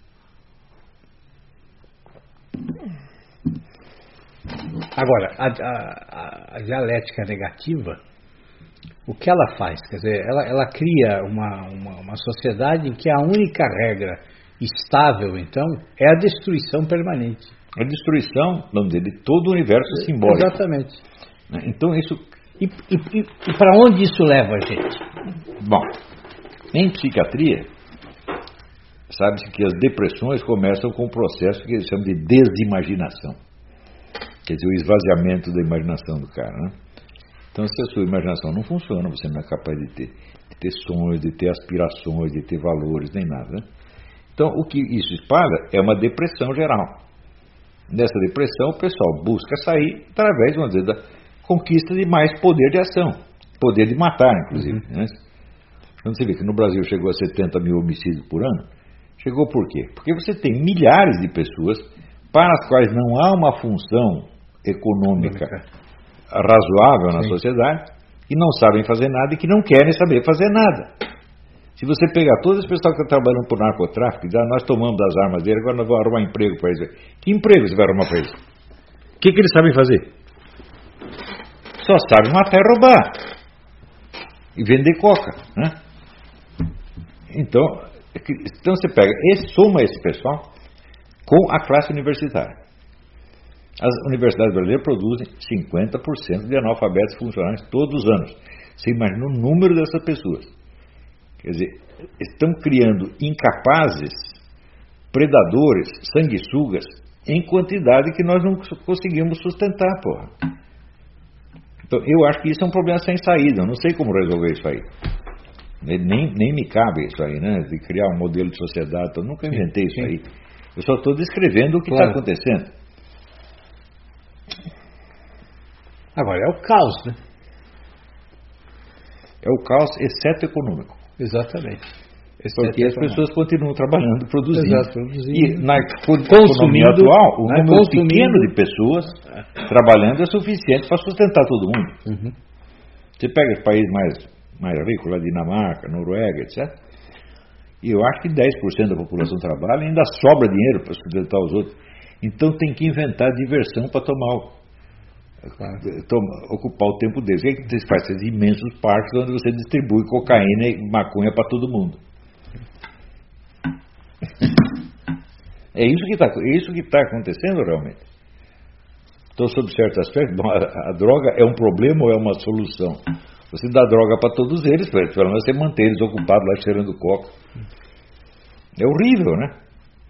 Agora, a dialética negativa, o que ela faz? Quer dizer, ela cria uma sociedade em que a única regra estável, então, é a destruição permanente. A destruição, vamos dizer, de todo o universo simbólico. Exatamente. Então, isso... E para onde isso leva a gente? Bom, em psiquiatria, sabe-se que as depressões começam com um processo que eles chamam de desimaginação. Quer dizer, o esvaziamento da imaginação do cara, né? Então, se a sua imaginação não funciona, você não é capaz de ter. ter sonhos, de ter aspirações, de ter valores, nem nada. Né? Então, o que isso espalha é uma depressão geral. Nessa depressão, o pessoal busca sair através, vamos dizer, da conquista de mais poder de ação, poder de matar, inclusive. Né? Quando você vê que no Brasil chegou a 70 mil homicídios por ano, chegou por quê? Porque você tem milhares de pessoas para as quais não há uma função econômica razoável na sociedade, que não sabem fazer nada e que não querem saber fazer nada. Se você pegar todo esse pessoal que está trabalhando por narcotráfico e dizer, nós tomamos as armas dele, agora nós vamos arrumar emprego para eles. Que emprego você vai arrumar para eles? O que eles sabem fazer? Só sabem matar e roubar. E vender coca. Né? Então você pega, soma esse pessoal com a classe universitária. As universidades brasileiras produzem 50% de analfabetos funcionais todos os anos. Você imagina o número dessas pessoas. Quer dizer, estão criando incapazes, predadores, sanguessugas, em quantidade que nós não conseguimos sustentar, porra. Então, eu acho que isso é um problema sem saída. Eu não sei como resolver isso aí. Nem me cabe isso aí, né? De criar um modelo de sociedade. Eu nunca inventei isso aí. Eu só estou descrevendo o que está acontecendo. Agora, é o caos, né? É o caos, exceto econômico. Exatamente. Porque as pessoas continuam trabalhando, produzindo. Exato, produzindo. E na economia atual, um número pequeno de pessoas trabalhando é suficiente para sustentar todo mundo. Uhum. Você pega os países mais ricos, lá Dinamarca, Noruega, etc. E eu acho que 10% da população trabalha e ainda sobra dinheiro para sustentar os outros. Então tem que inventar diversão para ocupar o tempo deles. O que é que você faz? Esses imensos parques onde você distribui cocaína e maconha para todo mundo. É isso que está acontecendo realmente. Então, sob certo aspecto, a droga é um problema ou é uma solução? Você dá droga para todos eles, pelo menos você mantém eles ocupados lá cheirando coca. É horrível, né?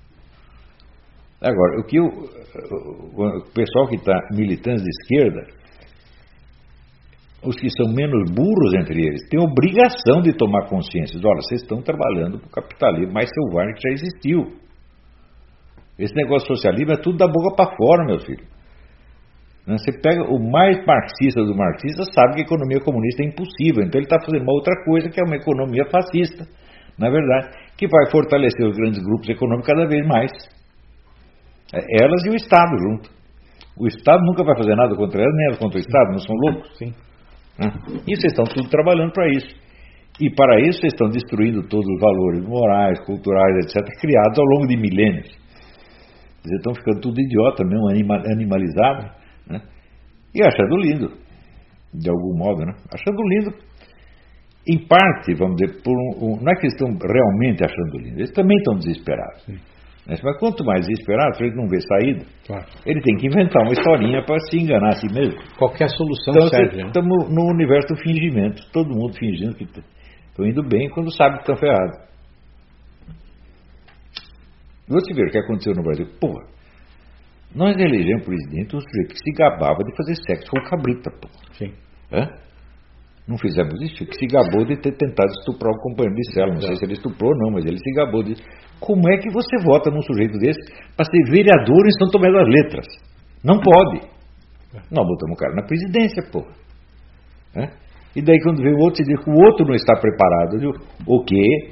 Agora, o pessoal que está militando de esquerda, os que são menos burros entre eles, têm obrigação de tomar consciência. Olha, vocês estão trabalhando para o capitalismo mais selvagem que já existiu. Esse negócio socialismo é tudo da boca para fora, meu filho. Você pega o mais marxista do marxista, sabe que a economia comunista é impossível. Então ele está fazendo uma outra coisa, que é uma economia fascista, na verdade, que vai fortalecer os grandes grupos econômicos cada vez mais. Elas e o Estado junto. O Estado nunca vai fazer nada contra elas, nem elas contra o Estado, não são loucos? Sim. E vocês estão tudo trabalhando para isso. E para isso vocês estão destruindo todos os valores morais, culturais, etc., criados ao longo de milênios. Vocês estão ficando tudo idiota mesmo, animalizado, né? E achando lindo, de algum modo, né? Achando lindo, em parte, vamos dizer, não é que eles estão realmente achando lindo, eles também estão desesperados. Sim. Mas quanto mais desesperado, se ele não vê saída, claro, ele tem que inventar uma historinha para se enganar a si mesmo. Qualquer solução então, serve. Estamos no universo do fingimento, todo mundo fingindo que estão indo bem quando sabe que estão ferrados. Você vê o que aconteceu no Brasil. Porra, nós elegemos presidente um sujeito que se gabava de fazer sexo com cabrita. Porra. Sim. Não fizemos isso, que se gabou de ter tentado estuprar o companheiro de cela. Não sei se ele estuprou ou não, mas ele se gabou disso. Como é que você vota num sujeito desse para ser vereador em São Tomé das Letras? Não pode. Nós botamos o cara na presidência, porra. E daí quando vem o outro, você diz que o outro não está preparado. Eu digo, o quê?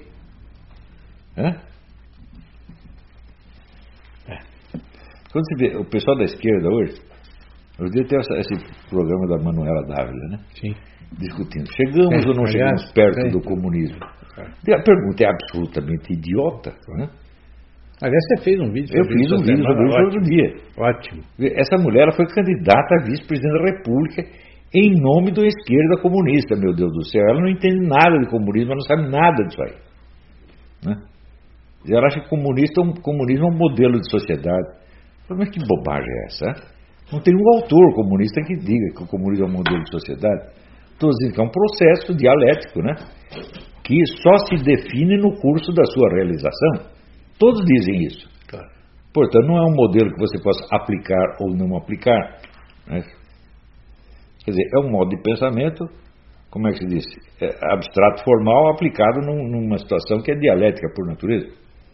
Quando você vê o pessoal da esquerda hoje, eu devia ter esse programa da Manuela Dávila, né? Sim. Discutindo. Chegamos ou não chegamos perto do comunismo? A pergunta é absolutamente idiota, né? Aliás, você fez um vídeo. Eu fiz um vídeo sobre isso outro dia. Ótimo. Essa mulher ela foi candidata a vice-presidente da República em nome da esquerda comunista, meu Deus do céu. Ela não entende nada de comunismo, ela não sabe nada disso aí. Né? Ela acha que comunismo é um modelo de sociedade. Mas que bobagem é essa? Não tem um autor comunista que diga que o comunismo é um modelo de sociedade. Estou dizendo que é um processo dialético, né? Que só se define no curso da sua realização. Todos dizem isso. Claro. Portanto, não é um modelo que você possa aplicar ou não aplicar. Né? Quer dizer, é um modo de pensamento como é que se diz? Abstrato formal aplicado numa situação que é dialética por natureza.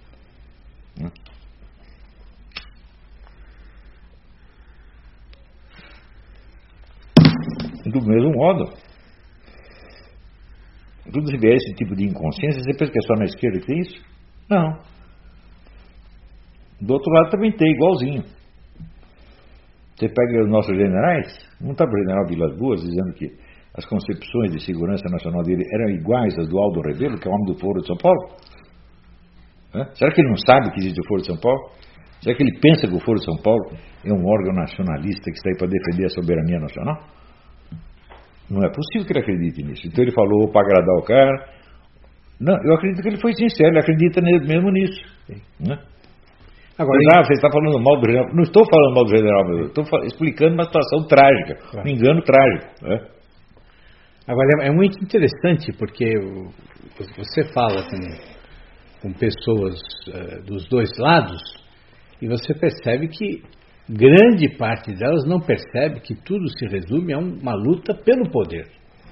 Do mesmo modo, quando se vê esse tipo de inconsciência, você pensa que é só na esquerda que tem isso? Não. Do outro lado também tem, igualzinho. Você pega os nossos generais, não está o general Vilas Boas dizendo que as concepções de segurança nacional dele eram iguais às do Aldo Rebelo, que é o homem do Foro de São Paulo? Será que ele não sabe que existe o Foro de São Paulo? Será que ele pensa que o Foro de São Paulo é um órgão nacionalista que está aí para defender a soberania nacional? Não é possível que ele acredite nisso. Então ele falou para agradar o cara. Não, eu acredito que ele foi sincero, ele acredita mesmo nisso. Né? Agora, você está falando mal do general. Não estou falando mal do general, eu estou explicando uma situação trágica, um engano trágico. Né? Agora, é muito interessante porque você fala com pessoas dos dois lados e você percebe que grande parte delas não percebe que tudo se resume a uma luta pelo poder.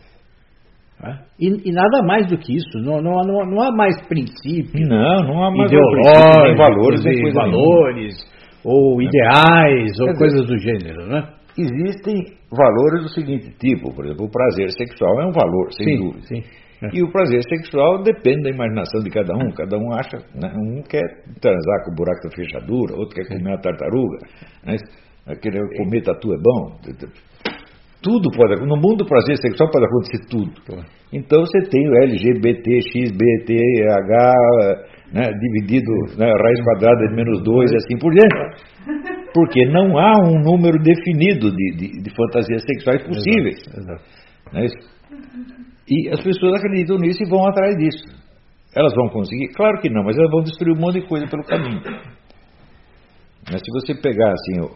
E nada mais do que isso. Não há mais princípios não há mais ideológicos, nem valores ou ideais ou coisas do gênero, né? Existem valores do seguinte tipo, por exemplo, o prazer sexual é um valor, sem dúvida. Sim. E o prazer sexual depende da imaginação de cada um acha, né? Um quer transar com o buraco da fechadura, outro quer comer uma tartaruga, né? Querer comer tatu é bom. Tudo pode acontecer. No mundo do prazer sexual pode acontecer tudo. Então você tem o LGBT, XBTH, né, dividido, né, raiz quadrada de -2 e assim por diante. Porque não há um número definido de fantasias sexuais possíveis. Exato. Não é isso? E as pessoas acreditam nisso e vão atrás disso. Elas vão conseguir? Claro que não, mas elas vão destruir um monte de coisa pelo caminho. Mas se você pegar assim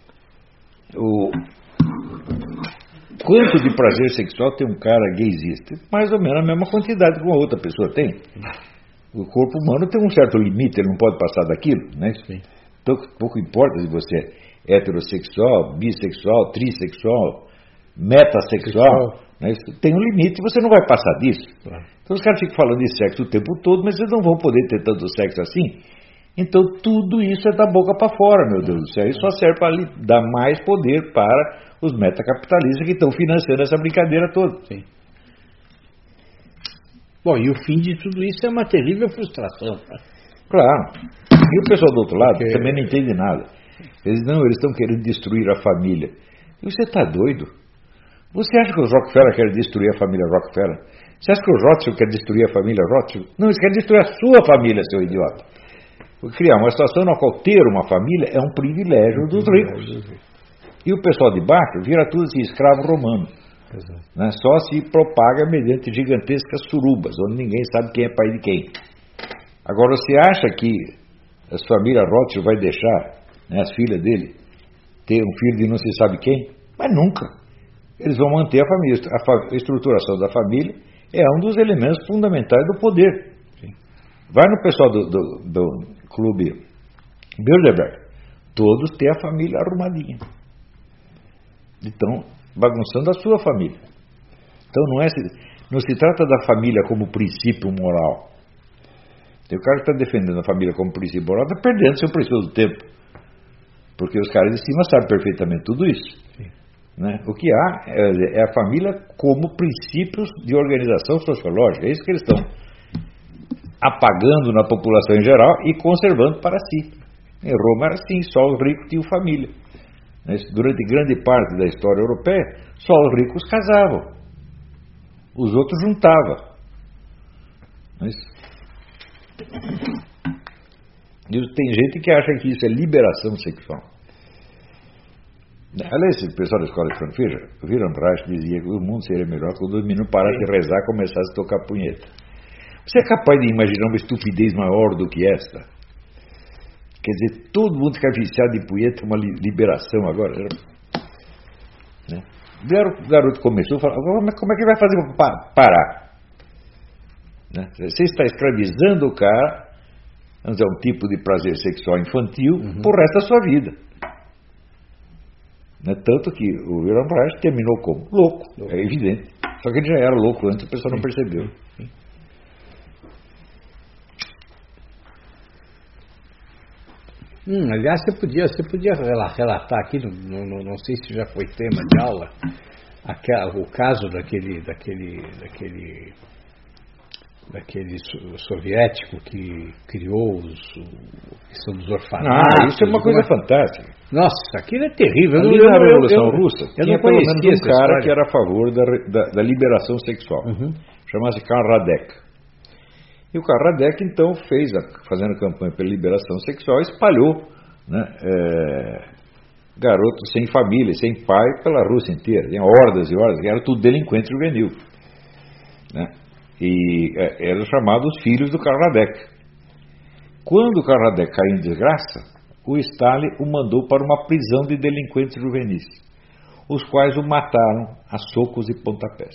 quanto de prazer sexual tem um cara gaysista? Mais ou menos a mesma quantidade que uma outra pessoa tem. O corpo humano tem um certo limite, ele não pode passar daquilo, né? Sim. Então, pouco importa se você é heterossexual, bissexual, trissexual, metassexual, né? Tem um limite e você não vai passar disso. Claro. Então os caras ficam falando de sexo o tempo todo, mas eles não vão poder ter tanto sexo assim. Então tudo isso é da boca para fora, meu Deus do céu. Isso só serve para dar mais poder para os metacapitalistas que estão financiando essa brincadeira toda. Sim. Bom, e o fim de tudo isso é uma terrível frustração. Claro. E o pessoal do outro lado também não entende nada. Eles estão querendo destruir a família. E você está doido? Você acha que os Rockefeller querem destruir a família Rockefeller? Você acha que o Rothschild quer destruir a família Rothschild? Não, eles querem destruir a sua família, seu idiota. Criar uma situação na qual ter uma família é um privilégio dos ricos. E o pessoal de baixo vira tudo assim, escravo romano. Né? Só se propaga mediante gigantescas surubas, onde ninguém sabe quem é pai de quem. Agora, você acha que a família Rothschild vai deixar, né, as filhas dele ter um filho de não se sabe quem? Mas nunca. Eles vão manter a família. A estruturação da família é um dos elementos fundamentais do poder. Sim. Vai no pessoal do clube Bilderberg, todos têm a família arrumadinha. Então, bagunçando a sua família. Então não se trata da família como princípio moral. E o cara que está defendendo a família como princípio moral está perdendo seu precioso tempo. Porque os caras de cima sabem perfeitamente tudo isso. Né? O que há é a família como princípios de organização sociológica. É isso que eles estão apagando na população em geral e conservando para si. Em Roma era assim, só os ricos tinham família. Durante grande parte da história europeia, só os ricos casavam. Os outros juntavam. E tem gente que acha que isso é liberação sexual. Aliás, o pessoal da escola de Frankfurt, o Wilhelm Reich dizia que o mundo seria melhor quando os meninos parassem de rezar e começassem a tocar punheta. Você é capaz de imaginar uma estupidez maior do que esta? Quer dizer, todo mundo ficar viciado em punheta é uma liberação agora. Né? O garoto começou a falar, mas como é que ele vai fazer para parar? Né? Você está escravizando o cara, vamos dizer, um tipo de prazer sexual infantil por resto da sua vida. Né? Tanto que o Wilhelm Reich terminou como louco, é evidente. Só que ele já era louco antes, a pessoa não percebeu. Aliás, você podia relatar aqui, não sei se já foi tema de aula, o caso daquele soviético que criou a questão dos orfanatos. Isso é uma coisa fantástica. Nossa, aquilo é terrível. Ali na Revolução Russa, eu tinha não pelo menos um cara história. que era a favor da liberação sexual. Chama-se Karl Radek. E o Karl Radek, então, fazendo campanha pela liberação sexual, espalhou, né, garotos sem família, sem pai, pela Rússia inteira. Tinha hordas e hordas, que era tudo delinquente juvenil. Né? E eram chamados filhos do Karl Radek. Quando o Karl Radek caiu em desgraça, o Stalin o mandou para uma prisão de delinquentes juvenis, os quais o mataram a socos e pontapés.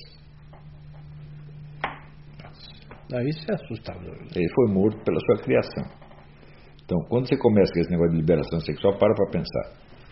Isso é assustador. Ele foi morto pela sua criação. Então, quando você começa com esse negócio de liberação sexual, para pensar.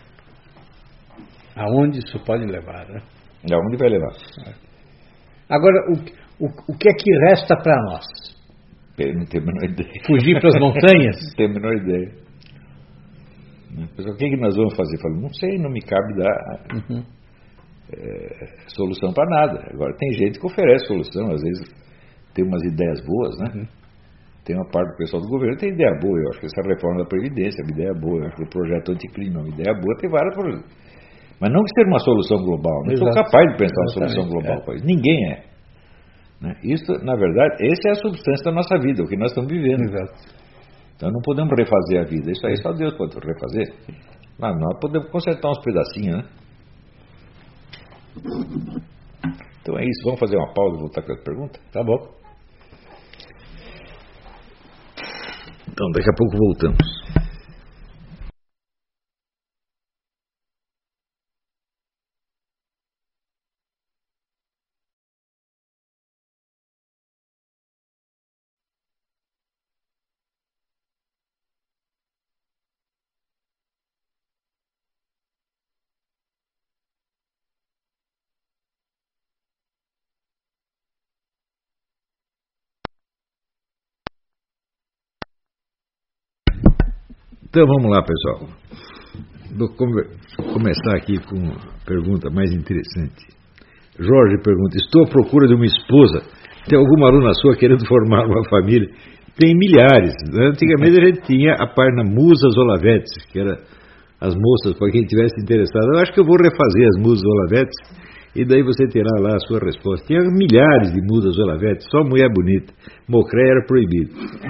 Aonde isso pode levar, né? Aonde vai levar? Agora, o que é que resta para nós? Eu não tenho a menor ideia. Fugir para as montanhas? Não tenho a menor ideia. Pessoal, o que nós vamos fazer? Eu falo, não sei, não me cabe dar solução para nada. Agora, tem gente que oferece solução, às vezes tem umas ideias boas, né? Tem uma parte do pessoal do governo que tem ideia boa. Eu acho que essa reforma da Previdência é uma ideia boa. Eu acho que o projeto anticrime é uma ideia boa. Tem várias projetos. Mas não que seja uma solução global. Não sou capaz de pensar uma solução global para isso. Ninguém é. Né? Isso, na verdade, essa é a substância da nossa vida, o que nós estamos vivendo. Exato. Então não podemos refazer a vida. Isso aí só Deus pode refazer. Mas nós podemos consertar uns pedacinhos, né? Então é isso. Vamos fazer uma pausa e voltar com as perguntas? Tá bom. Então, daqui a pouco voltamos. Então vamos lá, pessoal. Vou começar aqui com uma pergunta mais interessante. Jorge pergunta: estou à procura de uma esposa. Tem alguma aluna sua querendo formar uma família? Tem milhares. Antigamente a gente tinha a página Musas Olavetes, que era as moças, para quem tivesse interessado. Eu acho que eu vou refazer as Musas Olavetes e daí você terá lá a sua resposta. Tinha milhares de Musas Olavetes, só mulher bonita. Mocré era proibido.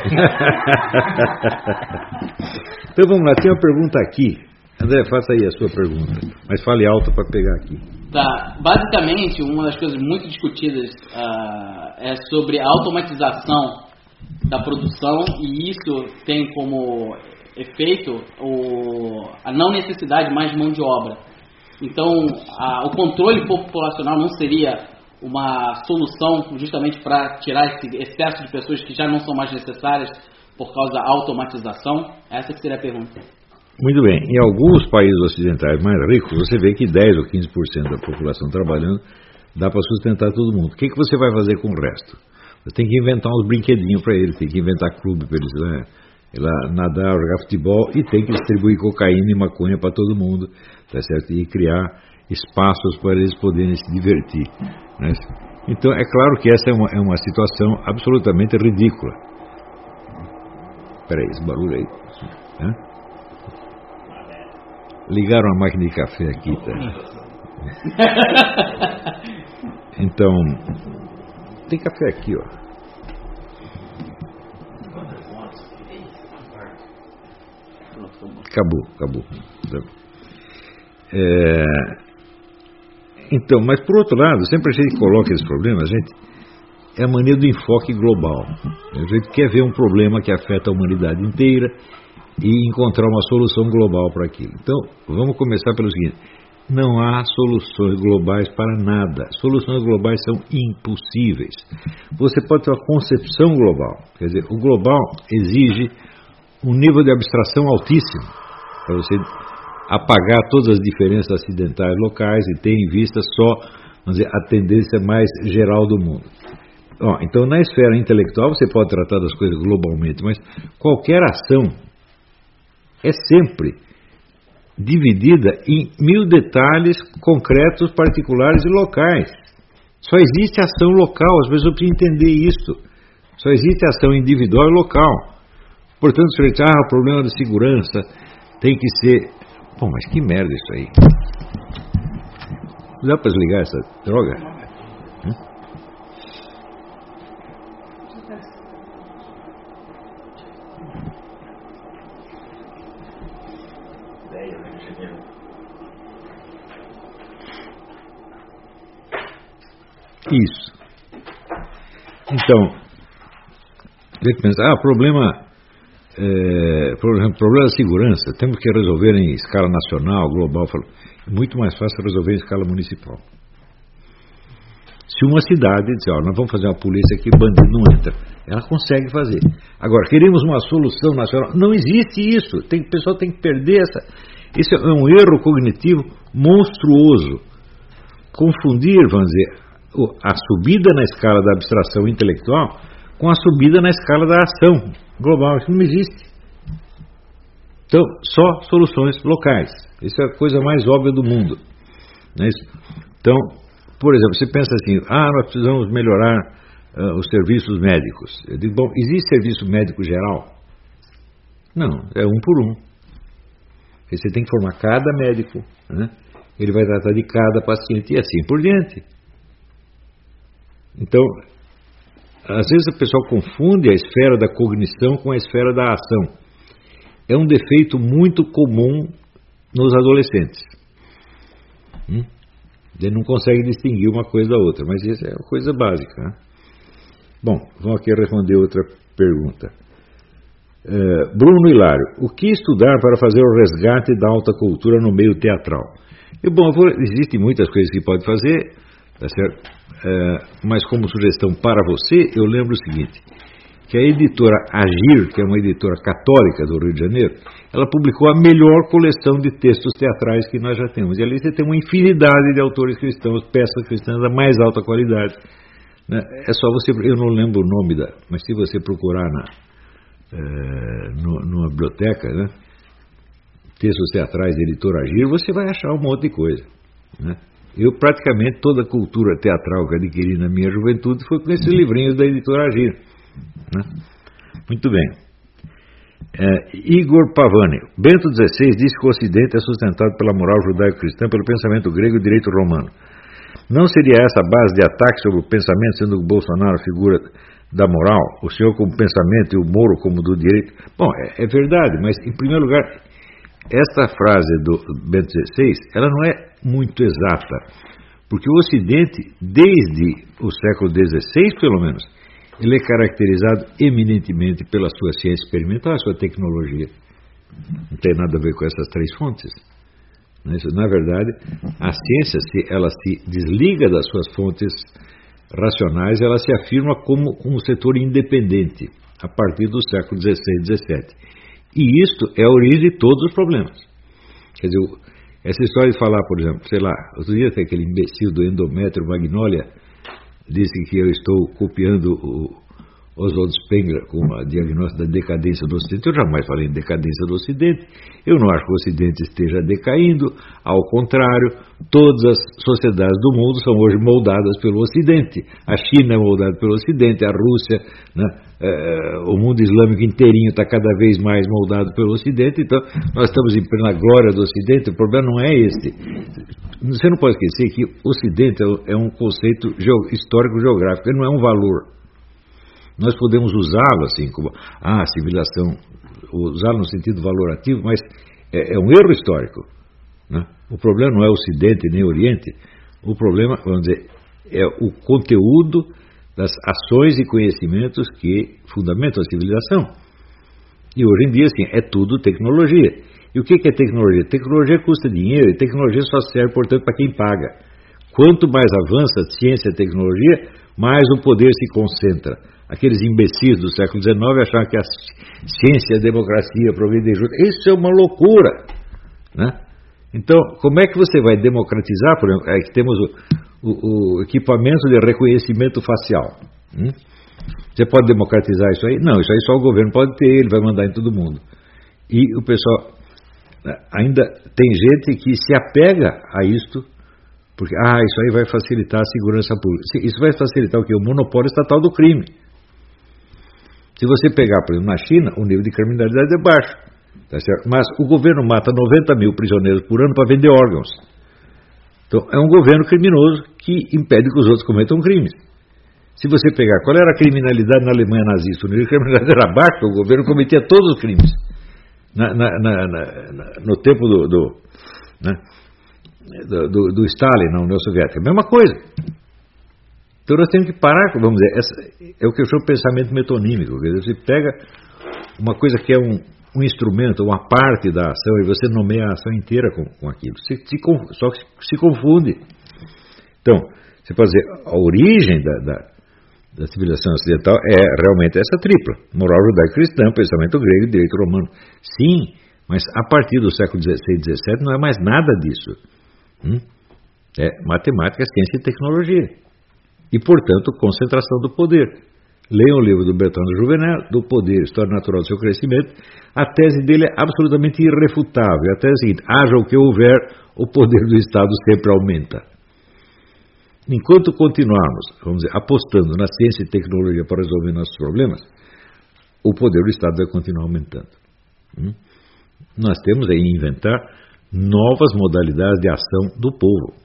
Então vamos lá, tem uma pergunta aqui. André, faça aí a sua pergunta, mas fale alto para pegar aqui. Tá, basicamente uma das coisas muito discutidas é sobre a automatização da produção, e isso tem como efeito a não necessidade mais de mão de obra. Então o controle populacional não seria uma solução justamente para tirar esse excesso de pessoas que já não são mais necessárias por causa da automatização? Essa que seria a pergunta. Muito bem. Em alguns países ocidentais mais ricos, você vê que 10 ou 15% da população trabalhando dá para sustentar todo mundo. O que você vai fazer com o resto? Você tem que inventar uns brinquedinhos para eles, tem que inventar clube para eles, ir lá nadar, jogar futebol, e tem que distribuir cocaína e maconha para todo mundo, tá certo? E criar espaços para eles poderem se divertir. Né? Então, é claro que essa é uma situação absolutamente ridícula. Espera aí, esse barulho aí. Né? Ligaram a máquina de café aqui, tá? Então, tem café aqui, ó. Acabou. Então, mas por outro lado, sempre a gente coloca esse problema, é a mania do enfoque global. A gente quer ver um problema que afeta a humanidade inteira e encontrar uma solução global para aquilo. Então, vamos começar pelo seguinte: não há soluções globais para nada. Soluções globais são impossíveis. Você pode ter uma concepção global, quer dizer, o global exige um nível de abstração altíssimo para você apagar todas as diferenças acidentais locais e ter em vista só vamos dizer, a tendência mais geral do mundo. Então, na esfera intelectual, você pode tratar das coisas globalmente, mas qualquer ação é sempre dividida em 1000 detalhes concretos, particulares e locais. Só existe ação local, as pessoas precisam entender isso. Só existe ação individual e local. Portanto, se você o problema da segurança tem que ser... Pô, mas que merda isso aí. Dá para desligar essa droga? Isso. Então, tem que pensar, problema da segurança, temos que resolver em escala nacional, global. É muito mais fácil resolver em escala municipal. Se uma cidade diz, nós vamos fazer uma polícia aqui, bandido não entra, ela consegue fazer. Agora, queremos uma solução nacional. Não existe isso. O pessoal tem que perder essa. Isso é um erro cognitivo monstruoso. Confundir, vamos dizer, a subida na escala da abstração intelectual com a subida na escala da ação global. Isso não existe. Então, só soluções locais. Isso é a coisa mais óbvia do mundo. Não é isso? Então, por exemplo, você pensa assim, nós precisamos melhorar os serviços médicos. Eu digo, bom, existe serviço médico geral? Não, é um por um. Você tem que formar cada médico, né? Ele vai tratar de cada paciente e assim por diante. Então, às vezes o pessoal confunde a esfera da cognição com a esfera da ação. É um defeito muito comum nos adolescentes. Ele não consegue distinguir uma coisa da outra, mas isso é uma coisa básica, né? Bom, vamos aqui responder outra pergunta. Bruno Hilário, o que estudar para fazer o resgate da alta cultura no meio teatral? Existem muitas coisas que pode fazer, tá certo? Mas como sugestão para você, eu lembro o seguinte, que a editora Agir, que é uma editora católica do Rio de Janeiro, ela publicou a melhor coleção de textos teatrais que nós já temos. E ali você tem uma infinidade de autores cristãos, peças cristãs da mais alta qualidade, né? É só você, eu não lembro o nome mas se você procurar numa biblioteca, né, textos teatrais da editora Agir, você vai achar um monte de coisa, né? Eu praticamente toda a cultura teatral que adquiri na minha juventude foi com esses livrinhos da editora Agir, né? Muito bem. Igor Pavani, Bento XVI disse que o Ocidente é sustentado pela moral judaico-cristã, pelo pensamento grego e direito romano. Não seria essa a base de ataque sobre o pensamento, sendo o Bolsonaro a figura da moral, o senhor como pensamento e o Moro como do direito? Bom, é verdade, mas em primeiro lugar, esta frase do Bento XVI, ela não é muito exata, porque o Ocidente, desde o século XVI, pelo menos, ele é caracterizado eminentemente pela sua ciência experimental, a sua tecnologia. Não tem nada a ver com essas três fontes. Na verdade, a ciência, ela se desliga das suas fontes racionais, ela se afirma como um setor independente, a partir do século XVI e XVII. E isto é a origem de todos os problemas. Quer dizer, essa história de falar, por exemplo, sei lá, outro dia tem aquele imbecil do endométrio Magnolia, disse que eu estou copiando o Oswald Spengler com a diagnóstico da decadência do Ocidente. Eu jamais falei em decadência do Ocidente. Eu não acho que o Ocidente esteja decaindo. Ao contrário, todas as sociedades do mundo são hoje moldadas pelo Ocidente. A China é moldada pelo Ocidente, a Rússia, né? O mundo islâmico inteirinho está cada vez mais moldado pelo Ocidente. Então, nós estamos em plena glória do Ocidente. O problema não é esse. Você não pode esquecer que o Ocidente é um conceito histórico-geográfico, ele não é um valor. Nós podemos usá-lo assim como a civilização, usá-lo no sentido valorativo, mas é um erro histórico, né? O problema não é Ocidente nem Oriente, o problema, vamos dizer, é o conteúdo das ações e conhecimentos que fundamentam a civilização. E hoje em dia, assim, é tudo tecnologia. E o que é tecnologia? Tecnologia custa dinheiro e tecnologia só serve, portanto, para quem paga. Quanto mais avança a ciência e a tecnologia, mais o poder se concentra. Aqueles imbecis do século XIX achavam que a ciência, a democracia, a progredir junto. Isso é uma loucura, né? Então, como é que você vai democratizar? Por exemplo, temos o equipamento de reconhecimento facial. Você pode democratizar isso aí? Não, isso aí só o governo pode ter, ele vai mandar em todo mundo. E o pessoal, ainda tem gente que se apega a isto, porque isso aí vai facilitar a segurança pública. Isso vai facilitar o quê? O monopólio estatal do crime. Se você pegar, por exemplo, na China, o nível de criminalidade é baixo, tá certo? Mas o governo mata 90 mil prisioneiros por ano para vender órgãos. Então, é um governo criminoso que impede que os outros cometam crimes. Se você pegar qual era a criminalidade na Alemanha nazista, o nível de criminalidade era baixo, o governo cometia todos os crimes. No tempo do Stalin, na União Soviética, a mesma coisa. Então nós temos que parar, vamos dizer, é o que eu chamo de pensamento metonímico. Quer dizer, você pega uma coisa que é um instrumento, uma parte da ação, e você nomeia a ação inteira com aquilo. Só que se confunde. Então, você pode dizer, a origem da civilização ocidental é realmente essa tripla: moral judaico-cristã, pensamento grego e direito romano. Sim, mas a partir do século XVI e XVII não é mais nada disso. É matemática, ciência e tecnologia. E, portanto, concentração do poder. Leiam o livro do Bertrand de Jouvenel, do Poder, História Natural do Seu Crescimento. A tese dele é absolutamente irrefutável. A tese é a seguinte: haja o que houver, o poder do Estado sempre aumenta. Enquanto continuarmos, vamos dizer, apostando na ciência e tecnologia para resolver nossos problemas, o poder do Estado vai continuar aumentando. Nós temos aí que inventar novas modalidades de ação do povo.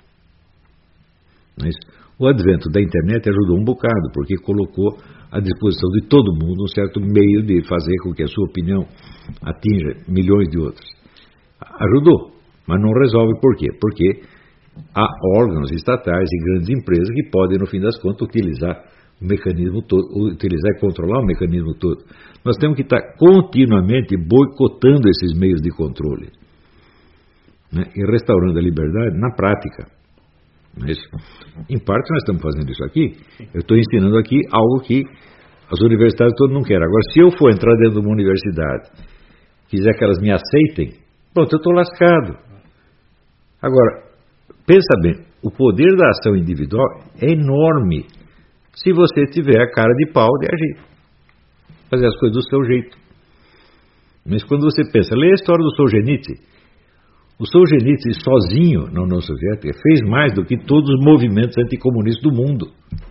O advento da internet ajudou um bocado, porque colocou à disposição de todo mundo um certo meio de fazer com que a sua opinião atinja milhões de outros. Ajudou, mas não resolve. Por quê? Porque há órgãos estatais e grandes empresas que podem, no fim das contas, utilizar o mecanismo todo, utilizar e controlar o mecanismo todo. Nós temos que estar continuamente boicotando esses meios de controle, e restaurando a liberdade na prática. Mas, em parte, nós estamos fazendo isso aqui. Eu estou ensinando aqui algo que as universidades todas não querem. Agora, se eu for entrar dentro de uma universidade, quiser que elas me aceitem, pronto, eu estou lascado. Agora, pensa bem, o poder da ação individual é enorme se você tiver a cara de pau de agir, fazer as coisas do seu jeito. Mas quando você pensa, lê a história do Solzhenitsyn. O Solzhenitsyn sozinho na União Soviética fez mais do que todos os movimentos anticomunistas do mundo.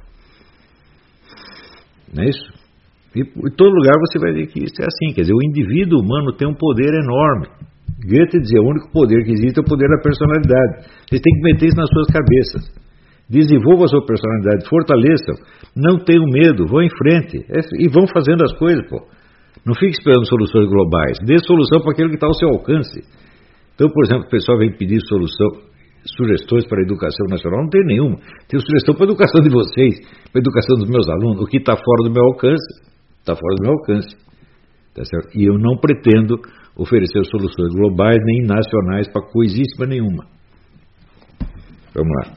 Não é isso? E em todo lugar você vai ver que isso é assim. Quer dizer, o indivíduo humano tem um poder enorme. Goethe dizia, o único poder que existe é o poder da personalidade. Vocês têm que meter isso nas suas cabeças. Desenvolvam a sua personalidade, fortaleçam, não tenham medo, vão em frente e vão fazendo as coisas, pô. Não fique esperando soluções globais, dê solução para aquilo que está ao seu alcance. Então, por exemplo, o pessoal vem pedir sugestões para a educação nacional, não tem nenhuma. Tem sugestão para a educação de vocês, para a educação dos meus alunos. O que está fora do meu alcance, está fora do meu alcance. Tá certo? E eu não pretendo oferecer soluções globais nem nacionais para coisíssima nenhuma. Vamos lá.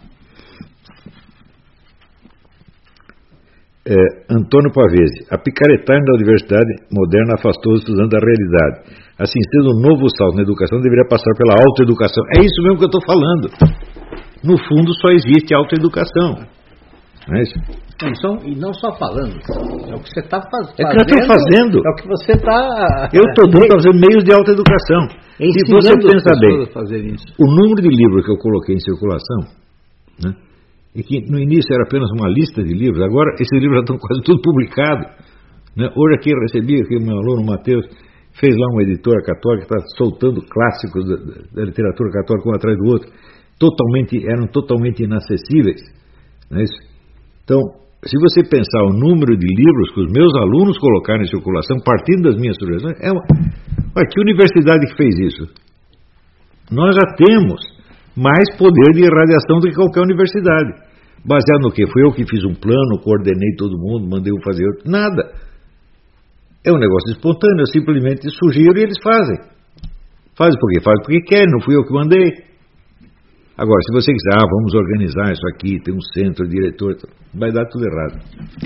Antônio Pavese. A picaretagem da universidade moderna afastou os estudantes da realidade. Assim sendo, um novo salto na educação deveria passar pela autoeducação. É isso mesmo que eu estou falando. No fundo, só existe autoeducação. Não é isso? E não só falando, é o que você está fazendo. É o que eu estou fazendo. É o que você está... Eu estou fazendo meios de autoeducação. E você pensa bem, a fazer isso. O número de livros que eu coloquei em circulação, e que no início era apenas uma lista de livros, agora esses livros já estão quase tudo publicados. Hoje aqui eu recebi, o meu aluno Matheus fez lá uma editora católica que está soltando clássicos da literatura católica um atrás do outro, eram totalmente inacessíveis. Não é isso? Então, se você pensar o número de livros que os meus alunos colocaram em circulação, partindo das minhas sugestões, que universidade que fez isso? Nós já temos mais poder de irradiação do que qualquer universidade. Baseado no quê? Foi eu que fiz um plano, coordenei todo mundo, mandei um fazer outro. Nada. É um negócio espontâneo, eu simplesmente sugiro e eles fazem. Fazem por quê? Fazem porque querem, não fui eu que mandei. Agora, se você quiser, vamos organizar isso aqui, tem um centro, diretor, vai dar tudo errado.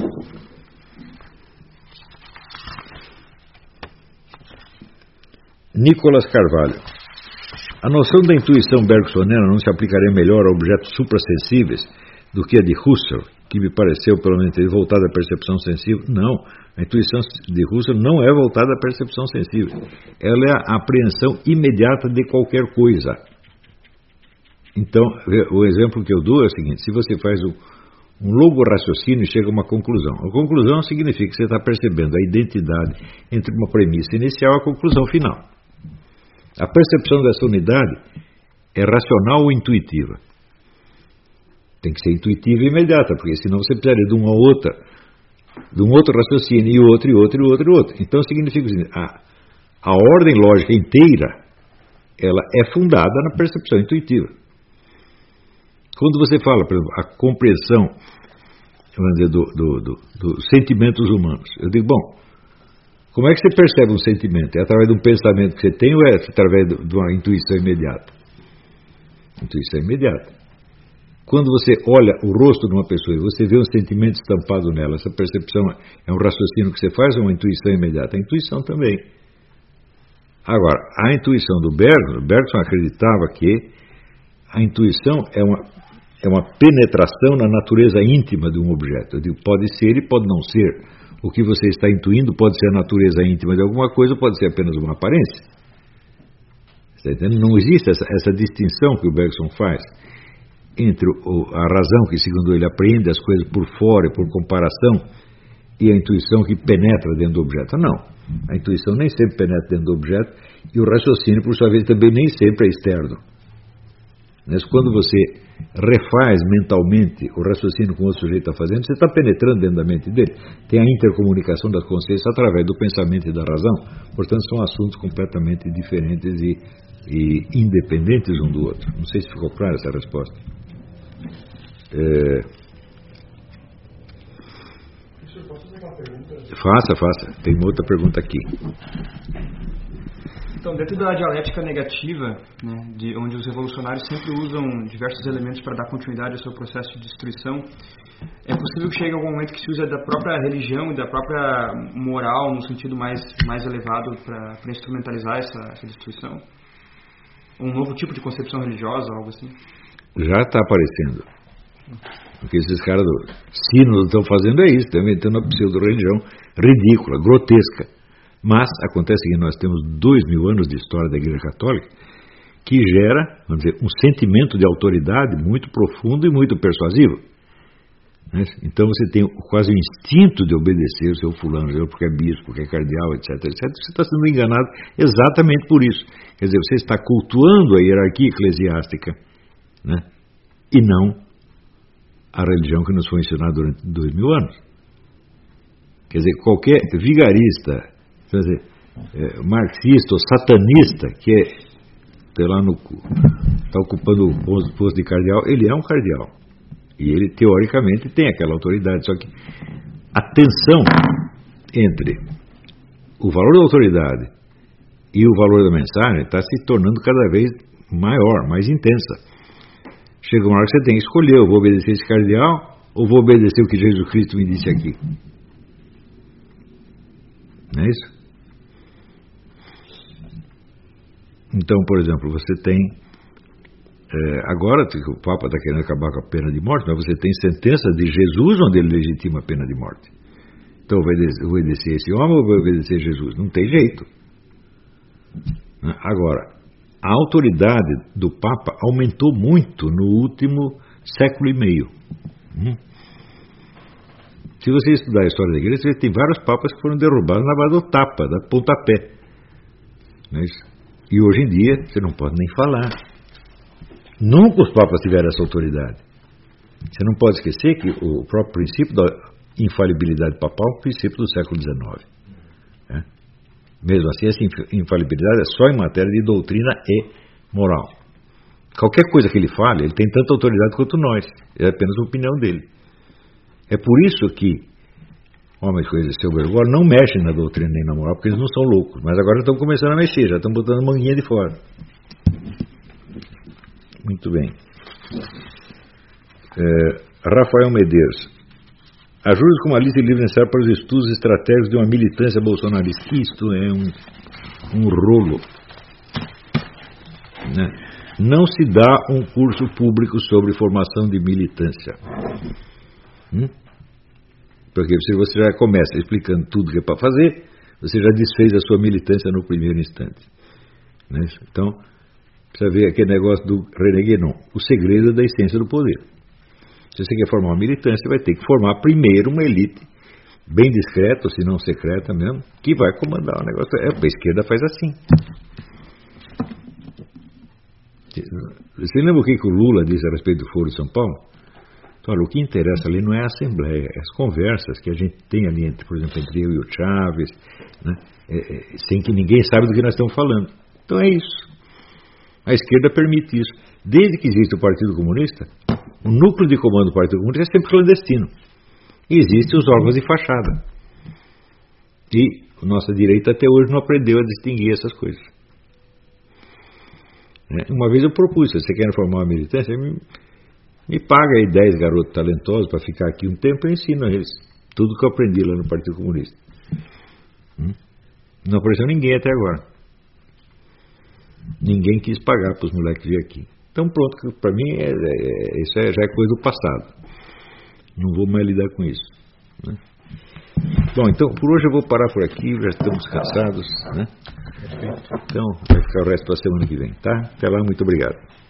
Nicolas Carvalho. A noção da intuição bergsoniana não se aplicaria melhor a objetos suprassensíveis, do que a de Husserl, que me pareceu, pelo menos, ter voltada à percepção sensível. Não, a intuição de Husserl não é voltada à percepção sensível. Ela é a apreensão imediata de qualquer coisa. Então, o exemplo que eu dou é o seguinte: se você faz um longo raciocínio e chega a uma conclusão. A conclusão significa que você está percebendo a identidade entre uma premissa inicial e a conclusão final. A percepção dessa unidade é racional ou intuitiva? Tem que ser intuitiva e imediata, porque senão você precisaria de um outro raciocínio, e outro. Então significa que a ordem lógica inteira, ela é fundada na percepção intuitiva. Quando você fala, por exemplo, a compreensão, vamos dizer, dos sentimentos humanos, eu digo, bom, como é que você percebe um sentimento? É através de um pensamento que você tem ou é através de uma intuição imediata? Intuição imediata. Quando você olha o rosto de uma pessoa e você vê um sentimento estampado nela, essa percepção é um raciocínio que você faz ou uma intuição imediata? A intuição também. Agora, a intuição do Bergson acreditava que a intuição é uma penetração na natureza íntima de um objeto. Eu digo, pode ser e pode não ser. O que você está intuindo pode ser a natureza íntima de alguma coisa, pode ser apenas uma aparência. Está entendendo? Não existe essa distinção que o Bergson faz entre a razão que, segundo ele, apreende as coisas por fora e por comparação e a intuição que penetra dentro do objeto. Não. A intuição nem sempre penetra dentro do objeto e o raciocínio, por sua vez, também nem sempre é externo. Mas quando você refaz mentalmente o raciocínio que o outro sujeito está fazendo, você está penetrando dentro da mente dele. Tem a intercomunicação das consciências através do pensamento e da razão. Portanto, são assuntos completamente diferentes e independentes um do outro. Não sei se ficou clara essa resposta. Posso fazer uma pergunta? Faça. Tem uma outra pergunta aqui. Então, dentro da dialética negativa, né, onde os revolucionários sempre usam diversos elementos para dar continuidade ao seu processo de destruição, é possível que chegue algum momento que se use da própria religião e da própria moral, no sentido mais elevado, para instrumentalizar essa destruição? Um novo tipo de concepção religiosa, algo assim? Já está aparecendo. O que esses caras do sínodo estão fazendo é isso, estão inventando uma pseudo-religião ridícula, grotesca. Mas acontece que nós temos 2000 anos de história da Igreja Católica que gera, vamos dizer, um sentimento de autoridade muito profundo e muito persuasivo. Então você tem quase o instinto de obedecer o seu fulano, porque é bispo, porque é cardeal, etc. Você está sendo enganado exatamente por isso. Quer dizer, você está cultuando a hierarquia eclesiástica, né? E não a religião que nos foi ensinada durante 2000 anos. Quer dizer, qualquer vigarista, quer dizer, marxista ou satanista que está ocupando o posto de cardeal, ele é um cardeal. E ele, teoricamente, tem aquela autoridade. Só que a tensão entre o valor da autoridade e o valor da mensagem está se tornando cada vez maior, mais intensa. Chega uma hora que você tem que escolher: eu vou obedecer esse cardeal ou vou obedecer o que Jesus Cristo me disse aqui? Não é isso? Então, por exemplo, você tem agora o Papa está querendo acabar com a pena de morte, mas você tem sentença de Jesus onde ele legitima a pena de morte. Então, vai obedecer esse homem ou vai obedecer Jesus? Não tem jeito. Agora, a autoridade do Papa aumentou muito no último século e meio. Se você estudar a história da igreja, você tem vários papas que foram derrubados na base do tapa, da pontapé. Não é isso? E hoje em dia, você não pode nem falar. Nunca os papas tiveram essa autoridade. Você não pode esquecer que o próprio princípio da infalibilidade papal é o princípio do século XIX. Mesmo assim, essa infalibilidade é só em matéria de doutrina e moral. Qualquer coisa que ele fale, ele tem tanta autoridade quanto nós. É apenas a opinião dele. É por isso que homens com esse seu vergonha não mexem na doutrina nem na moral, porque eles não são loucos. Mas agora estão começando a mexer, já estão botando a manguinha de fora. Muito bem. Rafael Medeiros. Ajude com uma lista livre necessária para os estudos estratégicos de uma militância bolsonarista. Isto é um rolo. Né? Não se dá um curso público sobre formação de militância. Porque se você já começa explicando tudo que é para fazer, você já desfez a sua militância no primeiro instante. Né? Então, precisa ver aquele negócio do René Guénon, o segredo da essência do poder. Se você quer formar uma militância, você vai ter que formar primeiro uma elite bem discreta, ou se não secreta mesmo, que vai comandar o negócio. A esquerda faz assim. Você lembra o que o Lula disse a respeito do Foro de São Paulo? Então, olha, o que interessa ali não é a Assembleia, é as conversas que a gente tem ali, por exemplo, entre eu e o Chaves, né? Sem que ninguém saiba do que nós estamos falando. Então é isso. A esquerda permite isso. Desde que existe o Partido Comunista, o núcleo de comando do Partido Comunista é sempre clandestino. E existem os órgãos de fachada. E a nossa direita até hoje não aprendeu a distinguir essas coisas. Uma vez eu propus, se você quer formar uma militância, me paga aí 10 garotos talentosos para ficar aqui um tempo, eu ensino a eles tudo que eu aprendi lá no Partido Comunista. Não apareceu ninguém até agora. Ninguém quis pagar para os moleques vir aqui. Então pronto, para mim isso já é coisa do passado. Não vou mais lidar com isso. Né? Bom, então por hoje eu vou parar por aqui, já estamos cansados. Né? Então vai ficar o resto da semana que vem, tá? Até lá, muito obrigado.